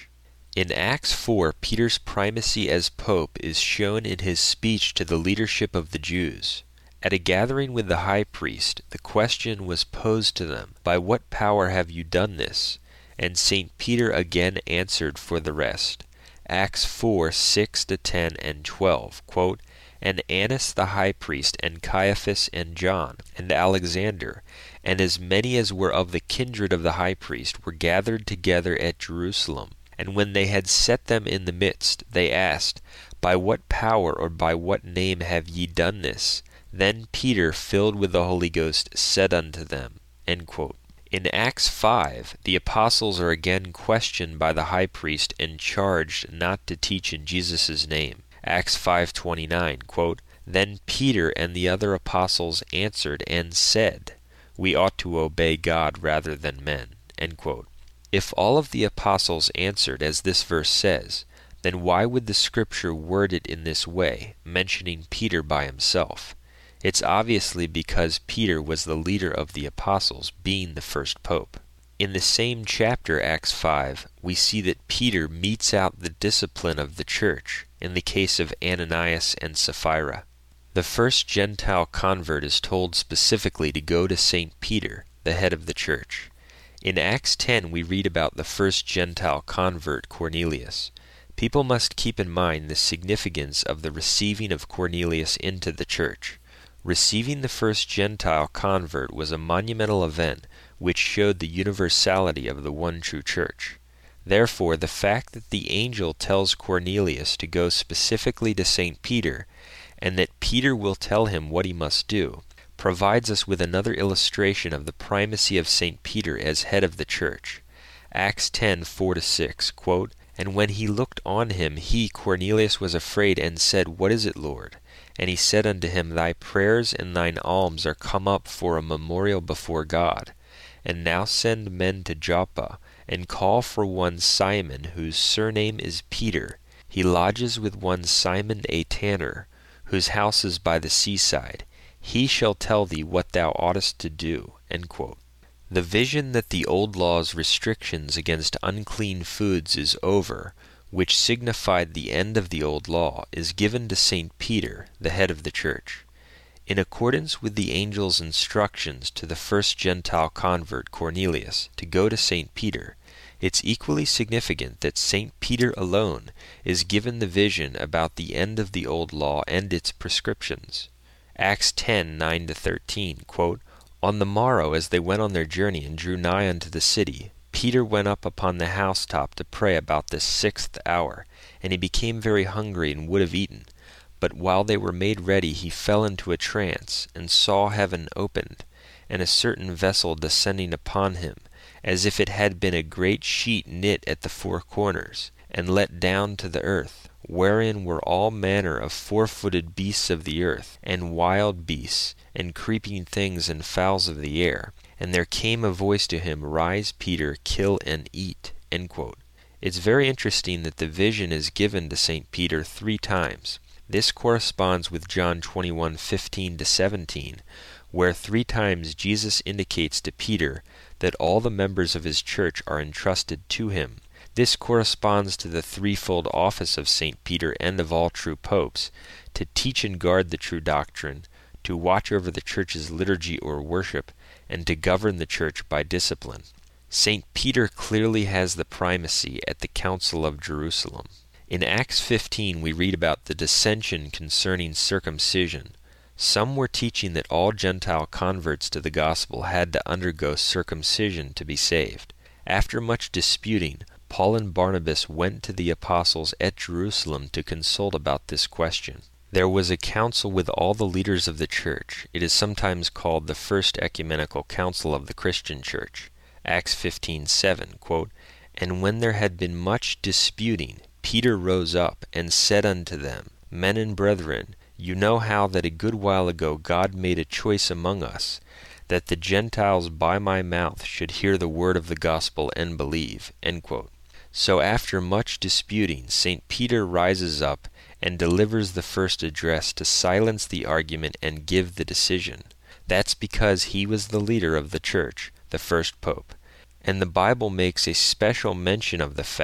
In Acts four, Peter's primacy as pope is shown in his speech to the leadership of the Jews. At a gathering with the high priest, the question was posed to them, "By what power have you done this?" And Saint Peter again answered for the rest. Acts four, six to ten and twelve, quote, "And Annas the high priest, and Caiaphas, and John, and Alexander, and as many as were of the kindred of the high priest, were gathered together at Jerusalem. And when they had set them in the midst, they asked, By what power or by what name have ye done this? Then Peter, filled with the Holy Ghost, said unto them," end quote. In Acts five, the apostles are again questioned by the high priest and charged not to teach in Jesus' name. Acts five twenty-nine, quote, "Then Peter and the other apostles answered and said, We ought to obey God rather than men," end quote. If all of the apostles answered as this verse says, then why would the scripture word it in this way, mentioning Peter by himself? It's obviously because Peter was the leader of the apostles, being the first pope. In the same chapter, Acts five, we see that Peter metes out the discipline of the church in the case of Ananias and Sapphira. The first Gentile convert is told specifically to go to Saint Peter, the head of the church. In Acts ten, we read about the first Gentile convert, Cornelius. People must keep in mind the significance of the receiving of Cornelius into the church. Receiving the first Gentile convert was a monumental event which showed the universality of the one true church. Therefore, the fact that the angel tells Cornelius to go specifically to Saint Peter, and that Peter will tell him what he must do, provides us with another illustration of the primacy of Saint Peter as head of the church. Acts ten, four to six, quote, "And when he looked on him, he, Cornelius, was afraid, and said, What is it, Lord? And he said unto him, Thy prayers and thine alms are come up for a memorial before God. And now send men to Joppa, and call for one Simon, whose surname is Peter. He lodges with one Simon a tanner, whose house is by the seaside. He shall tell thee what thou oughtest to do." End quote. The vision that the old law's restrictions against unclean foods is over, which signified the end of the old law, is given to Saint Peter, the head of the church. In accordance with the angel's instructions to the first Gentile convert, Cornelius, to go to Saint Peter, it's equally significant that Saint Peter alone is given the vision about the end of the old law and its prescriptions. Acts ten, nine to thirteen, quote, "On the morrow, as they went on their journey and drew nigh unto the city, Peter went up upon the housetop to pray about the sixth hour, and he became very hungry and would have eaten. But while they were made ready, he fell into a trance, and saw heaven opened, and a certain vessel descending upon him, as if it had been a great sheet knit at the four corners, and let down to the earth, wherein were all manner of four-footed beasts of the earth, and wild beasts, and creeping things and fowls of the air. And there came a voice to him, Rise, Peter, kill and eat." End quote. It's very interesting that the vision is given to Saint Peter three times. This corresponds with John twenty-one, fifteen to seventeen, where three times Jesus indicates to Peter that all the members of his church are entrusted to him. This corresponds to the threefold office of Saint Peter and of all true popes, to teach and guard the true doctrine, to watch over the church's liturgy or worship, and to govern the church by discipline. Saint Peter clearly has the primacy at the Council of Jerusalem. In Acts fifteen, we read about the dissension concerning circumcision. Some were teaching that all Gentile converts to the gospel had to undergo circumcision to be saved. After much disputing, Paul and Barnabas went to the apostles at Jerusalem to consult about this question. There was a council with all the leaders of the church. It is sometimes called the First Ecumenical Council of the Christian Church. Acts fifteen, seven, quote, "And when there had been much disputing, Peter rose up and said unto them, Men and brethren, you know how that a good while ago God made a choice among us, that the Gentiles by my mouth should hear the word of the gospel and believe." End quote. So after much disputing, Saint Peter rises up and delivers the first address to silence the argument and give the decision. That's because he was the leader of the church, the first pope. And the Bible makes a special mention of the fact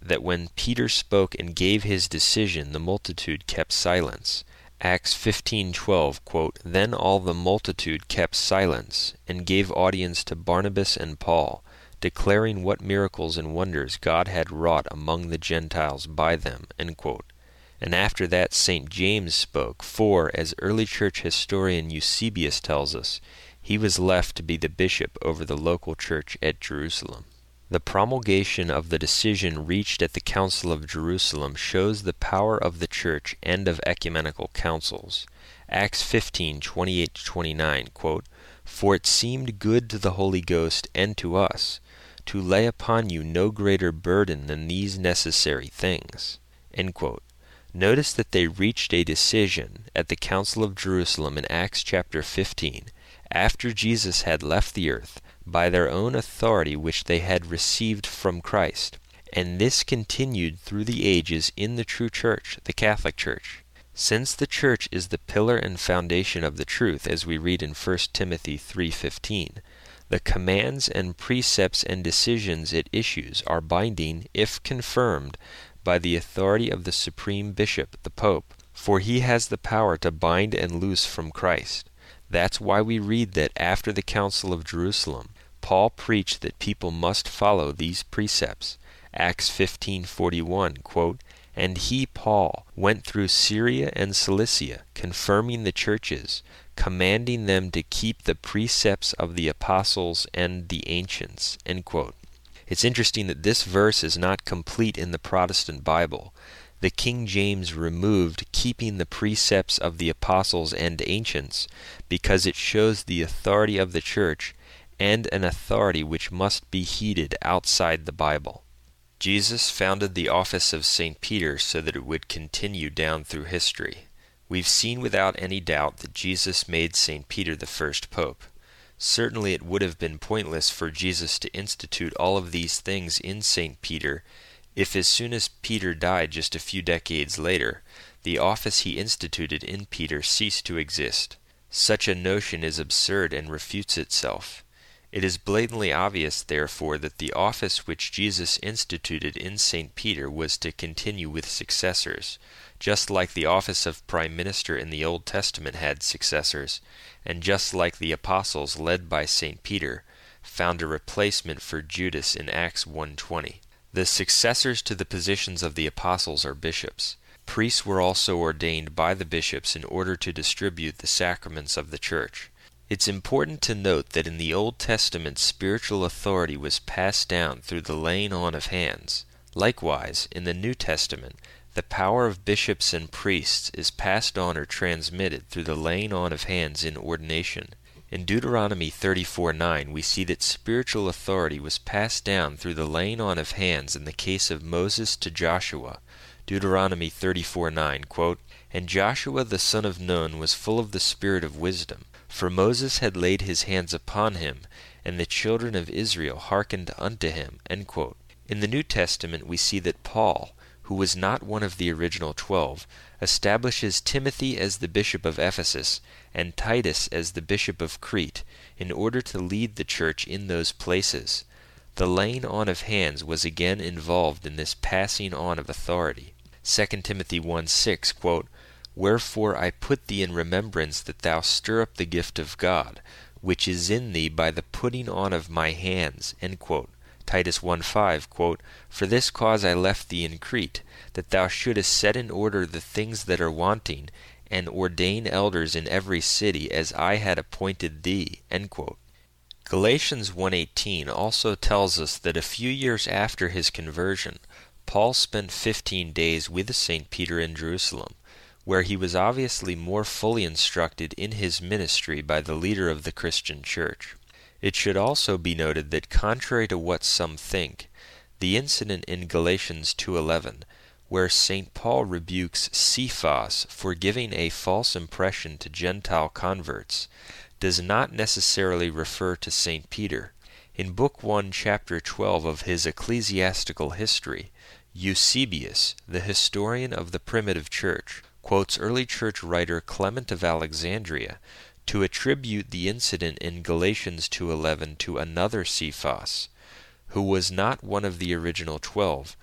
that when Peter spoke and gave his decision, the multitude kept silence. Acts fifteen twelve, quote, "Then all the multitude kept silence, and gave audience to Barnabas and Paul, declaring what miracles and wonders God had wrought among the Gentiles by them," end quote. And after that Saint James spoke, for, as early church historian Eusebius tells us, he was left to be the bishop over the local church at Jerusalem. The promulgation of the decision reached at the Council of Jerusalem shows the power of the church and of ecumenical councils. Acts fifteen twenty-eight to twenty-nine, quote, "For it seemed good to the Holy Ghost and to us to lay upon you no greater burden than these necessary things," end quote. Notice that they reached a decision at the Council of Jerusalem in Acts chapter fifteen, after Jesus had left the earth, by their own authority which they had received from Christ. And this continued through the ages in the true church, the Catholic Church. Since the church is the pillar and foundation of the truth, as we read in First Timothy three fifteen, the commands and precepts and decisions it issues are binding, if confirmed, by the authority of the supreme bishop, the Pope, for he has the power to bind and loose from Christ. That's why we read that after the Council of Jerusalem, Paul preached that people must follow these precepts. Acts fifteen forty-one, quote, "And he, Paul, went through Syria and Cilicia, confirming the churches, commanding them to keep the precepts of the apostles and the ancients," end quote. It's interesting that this verse is not complete in the Protestant Bible. The King James removed "keeping the precepts of the apostles and ancients" because it shows the authority of the church, and an authority which must be heeded outside the Bible. Jesus founded the office of Saint Peter so that it would continue down through history. We've seen without any doubt that Jesus made Saint Peter the first pope. Certainly it would have been pointless for Jesus to institute all of these things in Saint Peter if, as soon as Peter died just a few decades later, the office he instituted in Peter ceased to exist. Such a notion is absurd and refutes itself. It is blatantly obvious, therefore, that the office which Jesus instituted in Saint Peter was to continue with successors, just like the office of prime minister in the Old Testament had successors, and just like the apostles led by Saint Peter found a replacement for Judas in Acts one twenty. The successors to the positions of the apostles are bishops. Priests were also ordained by the bishops in order to distribute the sacraments of the church. It's important to note that in the Old Testament, spiritual authority was passed down through the laying on of hands. Likewise, in the New Testament, the power of bishops and priests is passed on or transmitted through the laying on of hands in ordination. In Deuteronomy thirty-four nine, we see that spiritual authority was passed down through the laying on of hands in the case of Moses to Joshua. Deuteronomy thirty-four nine, quote, "And Joshua the son of Nun was full of the spirit of wisdom, for Moses had laid his hands upon him, and the children of Israel hearkened unto him," end quote. In the New Testament we see that Paul, who was not one of the original twelve, establishes Timothy as the bishop of Ephesus and Titus as the bishop of Crete in order to lead the church in those places. The laying on of hands was again involved in this passing on of authority. Second Timothy one six, quote, "Wherefore I put thee in remembrance that thou stir up the gift of God, which is in thee by the putting on of my hands," end quote. Titus one five, quote, "For this cause I left thee in Crete, that thou shouldest set in order the things that are wanting, and ordain elders in every city, as I had appointed thee," end quote. Galatians one eighteen also tells us that a few years after his conversion, Paul spent fifteen days with Saint Peter in Jerusalem, where he was obviously more fully instructed in his ministry by the leader of the Christian church. It should also be noted that, contrary to what some think, the incident in Galatians two eleven, where Saint Paul rebukes Cephas for giving a false impression to Gentile converts, does not necessarily refer to Saint Peter. In Book one, Chapter twelve of his Ecclesiastical History, Eusebius, the historian of the primitive church, quotes early church writer Clement of Alexandria to attribute the incident in Galatians two eleven to another Cephas, who was not one of the original twelve,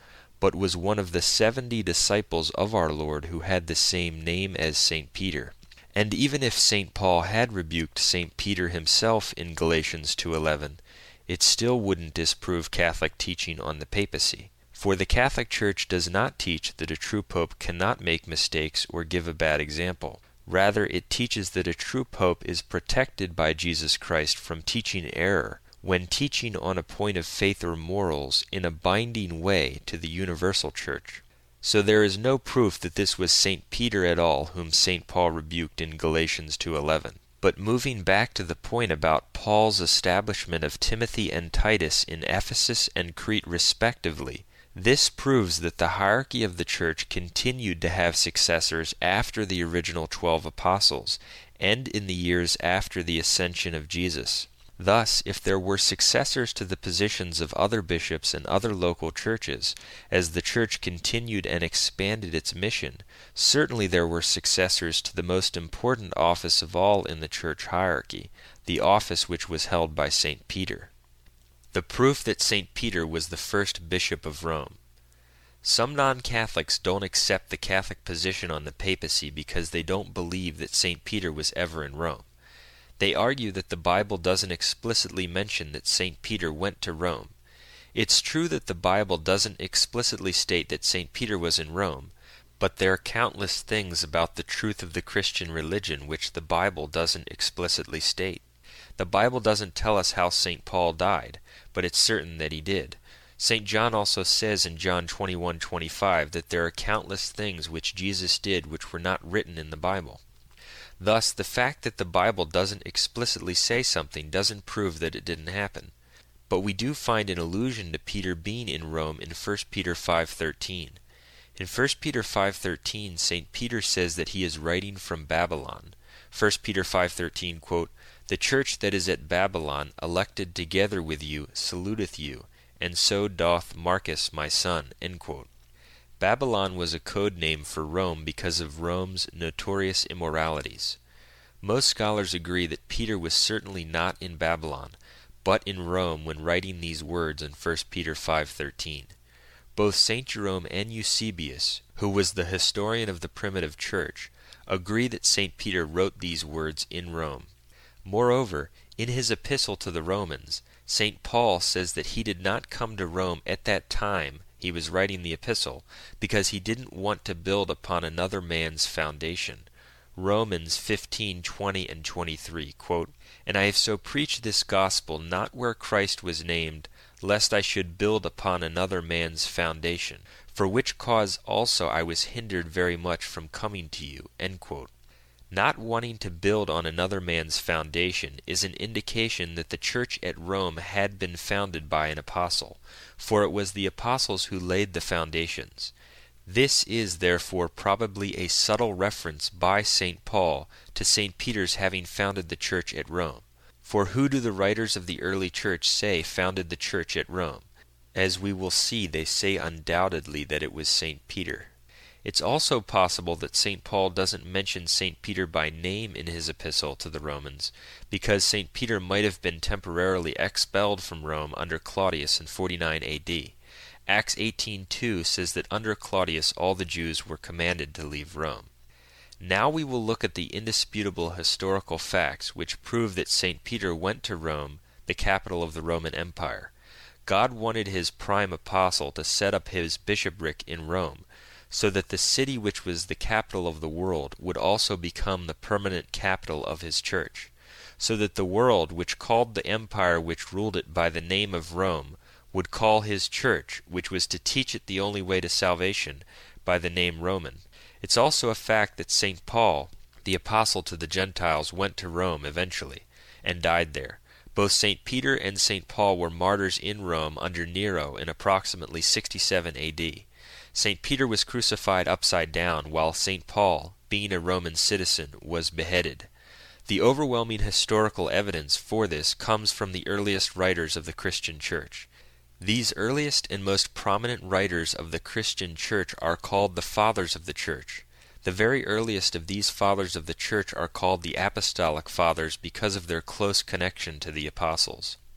but was one of the seventy disciples of our Lord who had the same name as Saint Peter. And even if Saint Paul had rebuked Saint Peter himself in Galatians two eleven, it still wouldn't disprove Catholic teaching on the papacy. For the Catholic Church does not teach that a true pope cannot make mistakes or give a bad example. Rather, it teaches that a true pope is protected by Jesus Christ from teaching error when teaching on a point of faith or morals in a binding way to the universal Church. So there is no proof that this was Saint Peter at all whom Saint Paul rebuked in Galatians two eleven. But moving back to the point about Paul's establishment of Timothy and Titus in Ephesus and Crete respectively, this proves that the hierarchy of the Church continued to have successors after the original twelve apostles, and in the years after the ascension of Jesus. Thus, if there were successors to the positions of other bishops and other local churches, as the Church continued and expanded its mission, certainly there were successors to the most important office of all in the Church hierarchy, the office which was held by Saint Peter. The proof that Saint Peter was the first bishop of Rome. Some non-Catholics don't accept the Catholic position on the papacy because they don't believe that Saint Peter was ever in Rome. They argue that the Bible doesn't explicitly mention that Saint Peter went to Rome. It's true that the Bible doesn't explicitly state that Saint Peter was in Rome, but there are countless things about the truth of the Christian religion which the Bible doesn't explicitly state. The Bible doesn't tell us how Saint Paul died, but it's certain that he did. Saint John also says in John twenty-one twenty-five that there are countless things which Jesus did which were not written in the Bible. Thus, the fact that the Bible doesn't explicitly say something doesn't prove that it didn't happen. But we do find an allusion to Peter being in Rome in First Peter five thirteen. In First Peter five thirteen, Saint Peter says that he is writing from Babylon. First Peter five thirteen, quote, "The church that is at Babylon, elected together with you, saluteth you, and so doth Marcus my son." End quote. Babylon was a code name for Rome because of Rome's notorious immoralities. Most scholars agree that Peter was certainly not in Babylon, but in Rome when writing these words in First Peter five thirteen. Both Saint Jerome and Eusebius, who was the historian of the primitive church, agree that Saint Peter wrote these words in Rome. Moreover, in his epistle to the Romans, Saint Paul says that he did not come to Rome at that time he was writing the epistle because he didn't want to build upon another man's foundation. Romans fifteen twenty and twenty-three, quote, "And I have so preached this gospel not where Christ was named, lest I should build upon another man's foundation, for which cause also I was hindered very much from coming to you." End quote. Not wanting to build on another man's foundation is an indication that the church at Rome had been founded by an apostle, for it was the apostles who laid the foundations. This is therefore probably a subtle reference by Saint Paul to Saint Peter's having founded the church at Rome. For who do the writers of the early church say founded the church at Rome? As we will see, they say undoubtedly that it was Saint Peter. It's also possible that Saint Paul doesn't mention Saint Peter by name in his epistle to the Romans, because Saint Peter might have been temporarily expelled from Rome under Claudius in forty-nine A D. Acts eighteen two says that under Claudius all the Jews were commanded to leave Rome. Now we will look at the indisputable historical facts which prove that Saint Peter went to Rome, the capital of the Roman Empire. God wanted his prime apostle to set up his bishopric in Rome, so that the city which was the capital of the world would also become the permanent capital of his church, so that the world which called the empire which ruled it by the name of Rome would call his church, which was to teach it the only way to salvation, by the name Roman. It's also a fact that Saint Paul, the apostle to the Gentiles, went to Rome eventually, and died there. Both Saint Peter and Saint Paul were martyrs in Rome under Nero in approximately sixty-seven A D. Saint Peter was crucified upside down, while Saint Paul, being a Roman citizen, was beheaded. The overwhelming historical evidence for this comes from the earliest writers of the Christian Church. These earliest and most prominent writers of the Christian Church are called the Fathers of the Church. The very earliest of these Fathers of the Church are called the Apostolic Fathers because of their close connection to the Apostles.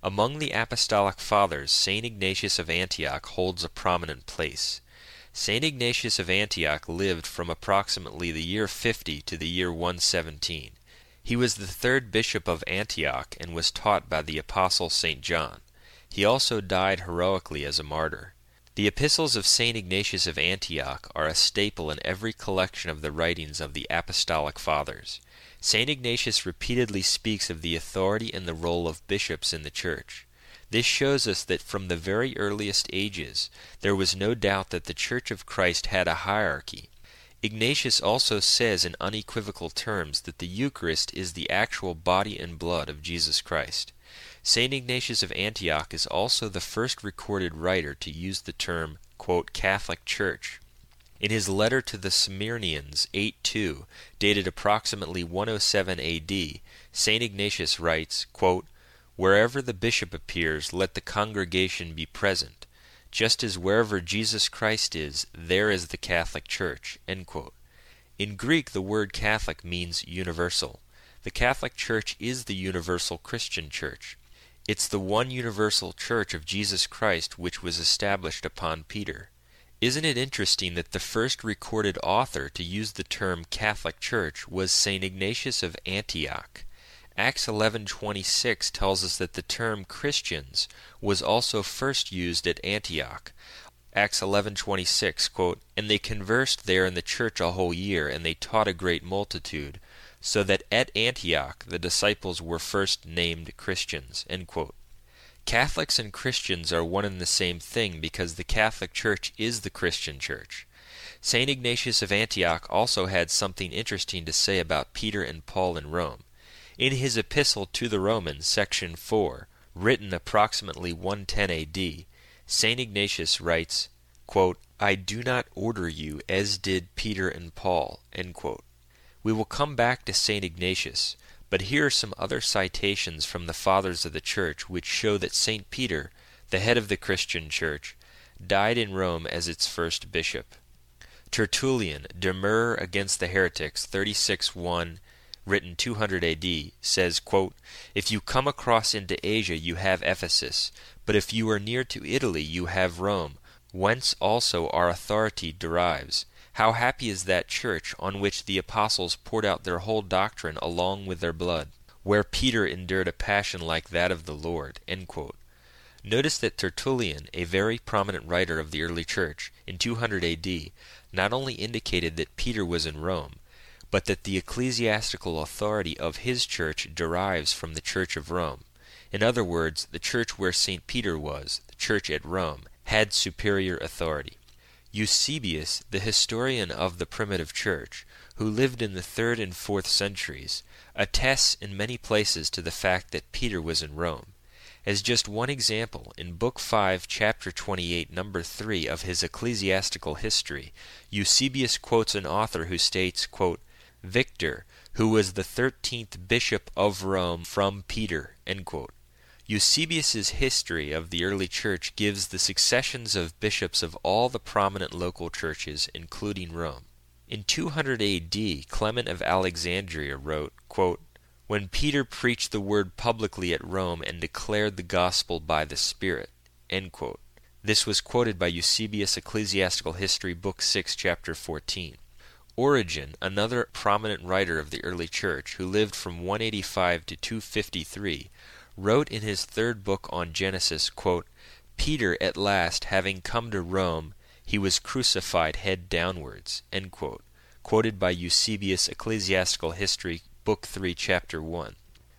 Among the Apostolic Fathers, Saint Ignatius of Antioch holds a prominent place. Saint Ignatius of Antioch lived from approximately the year fifty to the year one seventeen. He was the third bishop of Antioch and was taught by the apostle Saint John. He also died heroically as a martyr. The epistles of Saint Ignatius of Antioch are a staple in every collection of the writings of the Apostolic Fathers. Saint Ignatius repeatedly speaks of the authority and the role of bishops in the Church. This shows us that from the very earliest ages, there was no doubt that the Church of Christ had a hierarchy. Ignatius also says in unequivocal terms that the Eucharist is the actual body and blood of Jesus Christ. Saint Ignatius of Antioch is also the first recorded writer to use the term, quote, Catholic Church. In his letter to the Smyrnians, eight two, dated approximately one oh seven A D, Saint Ignatius writes, quote, Wherever the bishop appears, let the congregation be present, just as wherever Jesus Christ is, there is the Catholic Church, end quote. In Greek, the word Catholic means universal. The Catholic Church is the universal Christian Church. It's the one universal Church of Jesus Christ which was established upon Peter. Isn't it interesting that the first recorded author to use the term Catholic Church was Saint Ignatius of Antioch? Acts eleven twenty-six tells us that the term Christians was also first used at Antioch. Acts eleven twenty-six, quote, And they conversed there in the church a whole year, and they taught a great multitude, so that at Antioch the disciples were first named Christians, end quote. Catholics and Christians are one and the same thing because the Catholic Church is the Christian Church. Saint Ignatius of Antioch also had something interesting to say about Peter and Paul in Rome. In his epistle to the Romans, section four, written approximately one ten A D, Saint Ignatius writes, quote, I do not order you as did Peter and Paul, end quote. We will come back to Saint Ignatius, but here are some other citations from the Fathers of the Church which show that Saint Peter, the head of the Christian Church, died in Rome as its first bishop. Tertullian, De Mur against the Heretics, thirty-six one, written two hundred A D, says, quote, If you come across into Asia you have Ephesus, but if you are near to Italy you have Rome, whence also our authority derives. How happy is that church on which the apostles poured out their whole doctrine along with their blood, where Peter endured a passion like that of the Lord, end quote. Notice that Tertullian, a very prominent writer of the early church, in two hundred A D, not only indicated that Peter was in Rome, but that the ecclesiastical authority of his church derives from the Church of Rome. In other words, the church where Saint Peter was, the church at Rome, had superior authority. Eusebius, the historian of the primitive church, who lived in the third and fourth centuries, attests in many places to the fact that Peter was in Rome. As just one example, in Book five, Chapter twenty-eight, Number three of his Ecclesiastical History, Eusebius quotes an author who states, quote, Victor, who was the thirteenth bishop of Rome from Peter, end quote. Eusebius's history of the early church gives the successions of bishops of all the prominent local churches, including Rome. In two hundred A D, Clement of Alexandria wrote, quote, When Peter preached the word publicly at Rome and declared the gospel by the Spirit, end quote. This was quoted by Eusebius' Ecclesiastical History, Book six, Chapter fourteen. Origen, another prominent writer of the early church, who lived from one eighty-five to two fifty-three, wrote in his third book on Genesis, quote, Peter at last having come to Rome, he was crucified head downwards, end quote, quoted by Eusebius' Ecclesiastical History, Book three, Chapter one.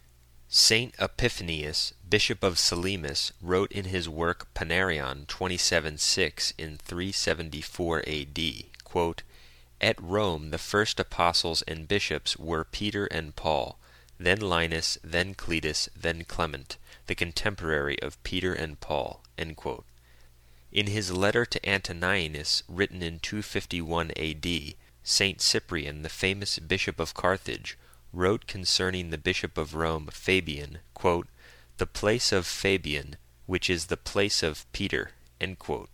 Saint Epiphanius, Bishop of Salamis, wrote in his work Panarion twenty-seven six in three seventy-four A D, quote, At Rome the first apostles and bishops were Peter and Paul, then Linus, then Cletus, then Clement, the contemporary of Peter and Paul, end quote. In his letter to Antoninus, written in two fifty-one A D, Saint Cyprian, the famous bishop of Carthage, wrote concerning the bishop of Rome, Fabian, quote, The place of Fabian, which is the place of Peter, end quote.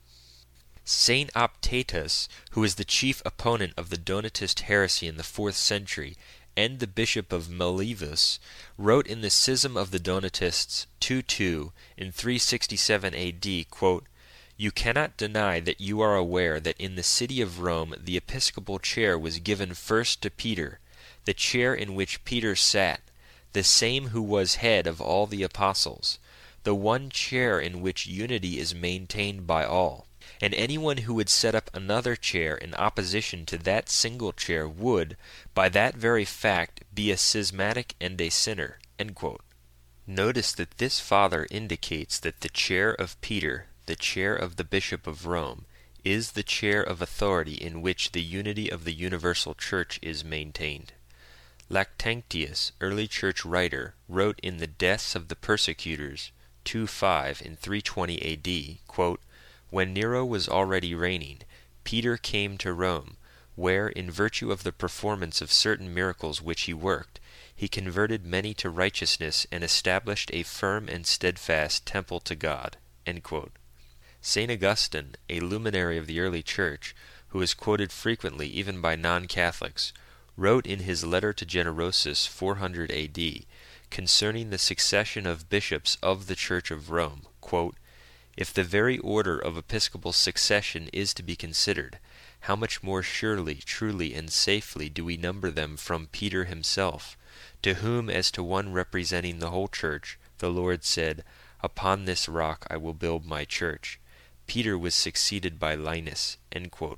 Saint Optatus, who was the chief opponent of the Donatist heresy in the fourth century, and the Bishop of Melivus, wrote in the Schism of the Donatists two two in three sixty-seven A D, quote, "You cannot deny that you are aware that in the city of Rome the episcopal chair was given first to Peter, the chair in which Peter sat, the same who was head of all the apostles, the one chair in which unity is maintained by all. And anyone who would set up another chair in opposition to that single chair would, by that very fact, be a schismatic and a sinner." End quote. Notice that this father indicates that the chair of Peter, the chair of the Bishop of Rome, is the chair of authority in which the unity of the universal church is maintained. Lactantius, early church writer, wrote in the Deaths of the Persecutors two five in three twenty A D, quote, "When Nero was already reigning, Peter came to Rome, where, in virtue of the performance of certain miracles which he worked, he converted many to righteousness and established a firm and steadfast temple to God." End quote. Saint Augustine, a luminary of the early church, who is quoted frequently even by non-Catholics, wrote in his letter to Generosus four hundred A D concerning the succession of bishops of the Church of Rome, quote, "If the very order of episcopal succession is to be considered, how much more surely, truly, and safely do we number them from Peter himself, to whom, as to one representing the whole church, the Lord said, 'Upon this rock I will build my church.' Peter was succeeded by Linus." End quote.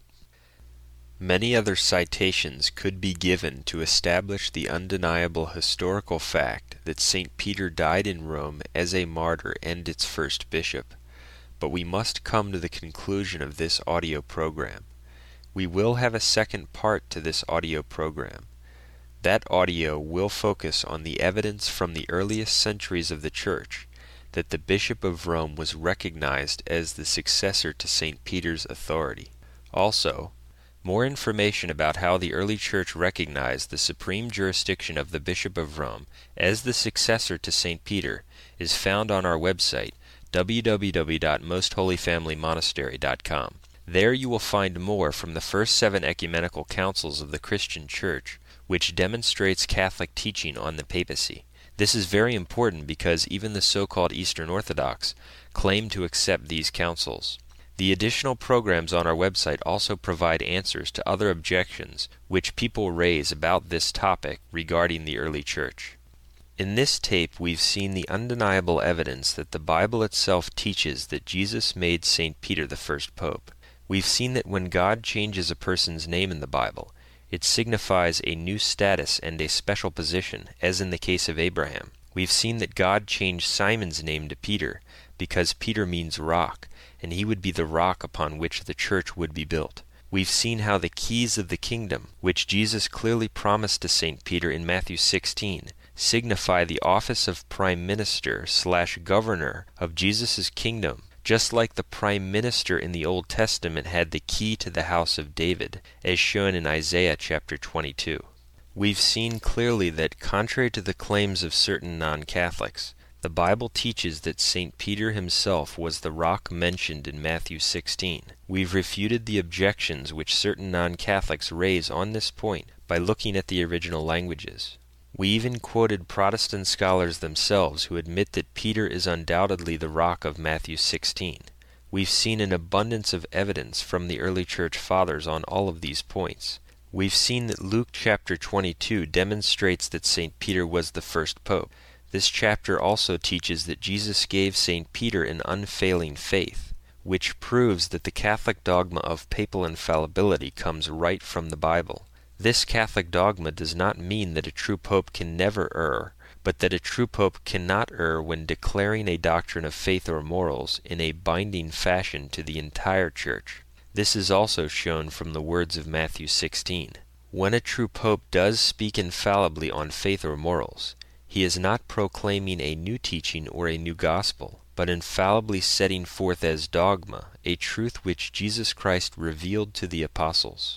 Many other citations could be given to establish the undeniable historical fact that Saint Peter died in Rome as a martyr and its first bishop. But we must come to the conclusion of this audio program. We will have a second part to this audio program. That audio will focus on the evidence from the earliest centuries of the Church that the Bishop of Rome was recognized as the successor to Saint Peter's authority. Also, more information about how the early Church recognized the supreme jurisdiction of the Bishop of Rome as the successor to Saint Peter is found on our website, w w w dot most holy family monastery dot com. There you will find more from the first seven ecumenical councils of the Christian Church, which demonstrates Catholic teaching on the papacy. This is very important because even the so-called Eastern Orthodox claim to accept these councils. The additional programs on our website also provide answers to other objections which people raise about this topic regarding the early Church. In this tape, we've seen the undeniable evidence that the Bible itself teaches that Jesus made Saint Peter the first pope. We've seen that when God changes a person's name in the Bible, it signifies a new status and a special position, as in the case of Abraham. We've seen that God changed Simon's name to Peter, because Peter means rock, and he would be the rock upon which the church would be built. We've seen how the keys of the kingdom, which Jesus clearly promised to Saint Peter in Matthew sixteen, signify the office of prime minister slash governor of Jesus' kingdom, just like the prime minister in the Old Testament had the key to the house of David, as shown in Isaiah chapter twenty-two. We've seen clearly that, contrary to the claims of certain non-Catholics, the Bible teaches that Saint Peter himself was the rock mentioned in Matthew sixteen. We've refuted the objections which certain non-Catholics raise on this point by looking at the original languages. We even quoted Protestant scholars themselves who admit that Peter is undoubtedly the rock of Matthew sixteen. We've seen an abundance of evidence from the early church fathers on all of these points. We've seen that Luke chapter twenty-two demonstrates that Saint Peter was the first pope. This chapter also teaches that Jesus gave Saint Peter an unfailing faith, which proves that the Catholic dogma of papal infallibility comes right from the Bible. This Catholic dogma does not mean that a true pope can never err, but that a true pope cannot err when declaring a doctrine of faith or morals in a binding fashion to the entire church. This is also shown from the words of Matthew sixteen. When a true pope does speak infallibly on faith or morals, he is not proclaiming a new teaching or a new gospel, but infallibly setting forth as dogma a truth which Jesus Christ revealed to the apostles.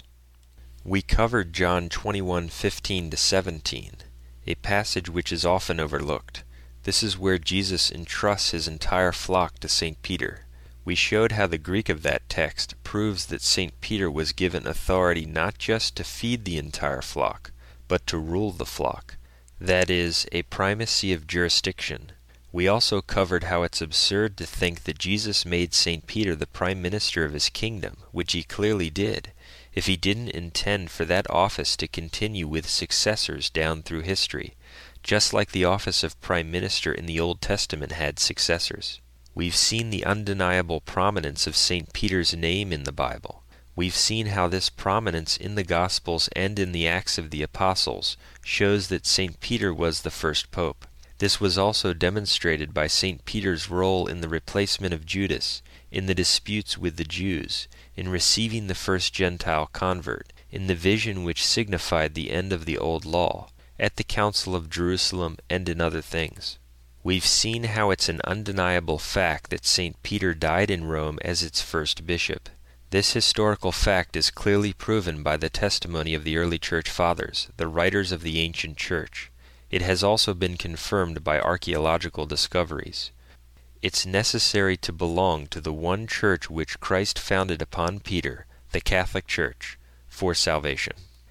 We covered John twenty-one fifteen to seventeen, a passage which is often overlooked. This is where Jesus entrusts his entire flock to Saint Peter. We showed how the Greek of that text proves that Saint Peter was given authority not just to feed the entire flock, but to rule the flock. That is, a primacy of jurisdiction. We also covered how it's absurd to think that Jesus made Saint Peter the prime minister of his kingdom, which he clearly did, if he didn't intend for that office to continue with successors down through history, just like the office of prime minister in the Old Testament had successors. We've seen the undeniable prominence of Saint Peter's name in the Bible. We've seen how this prominence in the Gospels and in the Acts of the Apostles shows that Saint Peter was the first pope. This was also demonstrated by Saint Peter's role in the replacement of Judas, in the disputes with the Jews, in receiving the first Gentile convert, in the vision which signified the end of the old law, at the Council of Jerusalem, and in other things. We've seen how it's an undeniable fact that Saint Peter died in Rome as its first bishop. This historical fact is clearly proven by the testimony of the early church fathers, the writers of the ancient church. It has also been confirmed by archaeological discoveries. It's necessary to belong to the one church which Christ founded upon Peter, the Catholic Church, for salvation.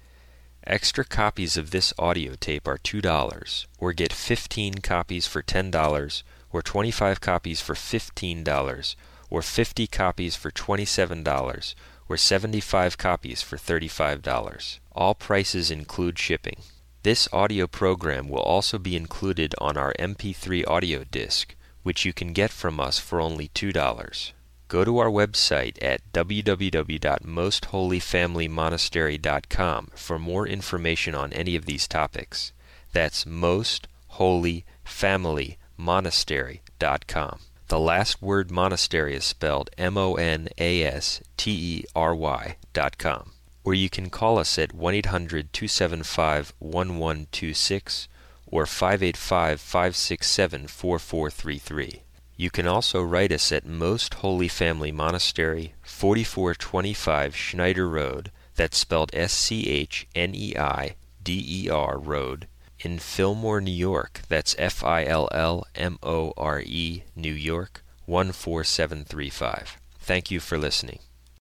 Extra copies of this audio tape are two dollars, or get fifteen copies for ten dollars, or twenty-five copies for fifteen dollars, or fifty copies for twenty-seven dollars, or seventy-five copies for thirty-five dollars. All prices include shipping. This audio program will also be included on our M P three audio disc, which you can get from us for only two dollars. Go to our website at w w w dot most holy family monastery dot com for more information on any of these topics. That's most holy family monastery dot com. The last word monastery is spelled M O N A S T E R Y dot com. Or you can call us at one eight hundred two seven five one one two six or five eight five five six seven four four three three. You can also write us at Most Holy Family Monastery, forty-four twenty-five Schneider Road, that's spelled S C H N E I D E R Road, in Fillmore, New York, that's F I L L M O R E, New York, one four seven three five. Thank you for listening.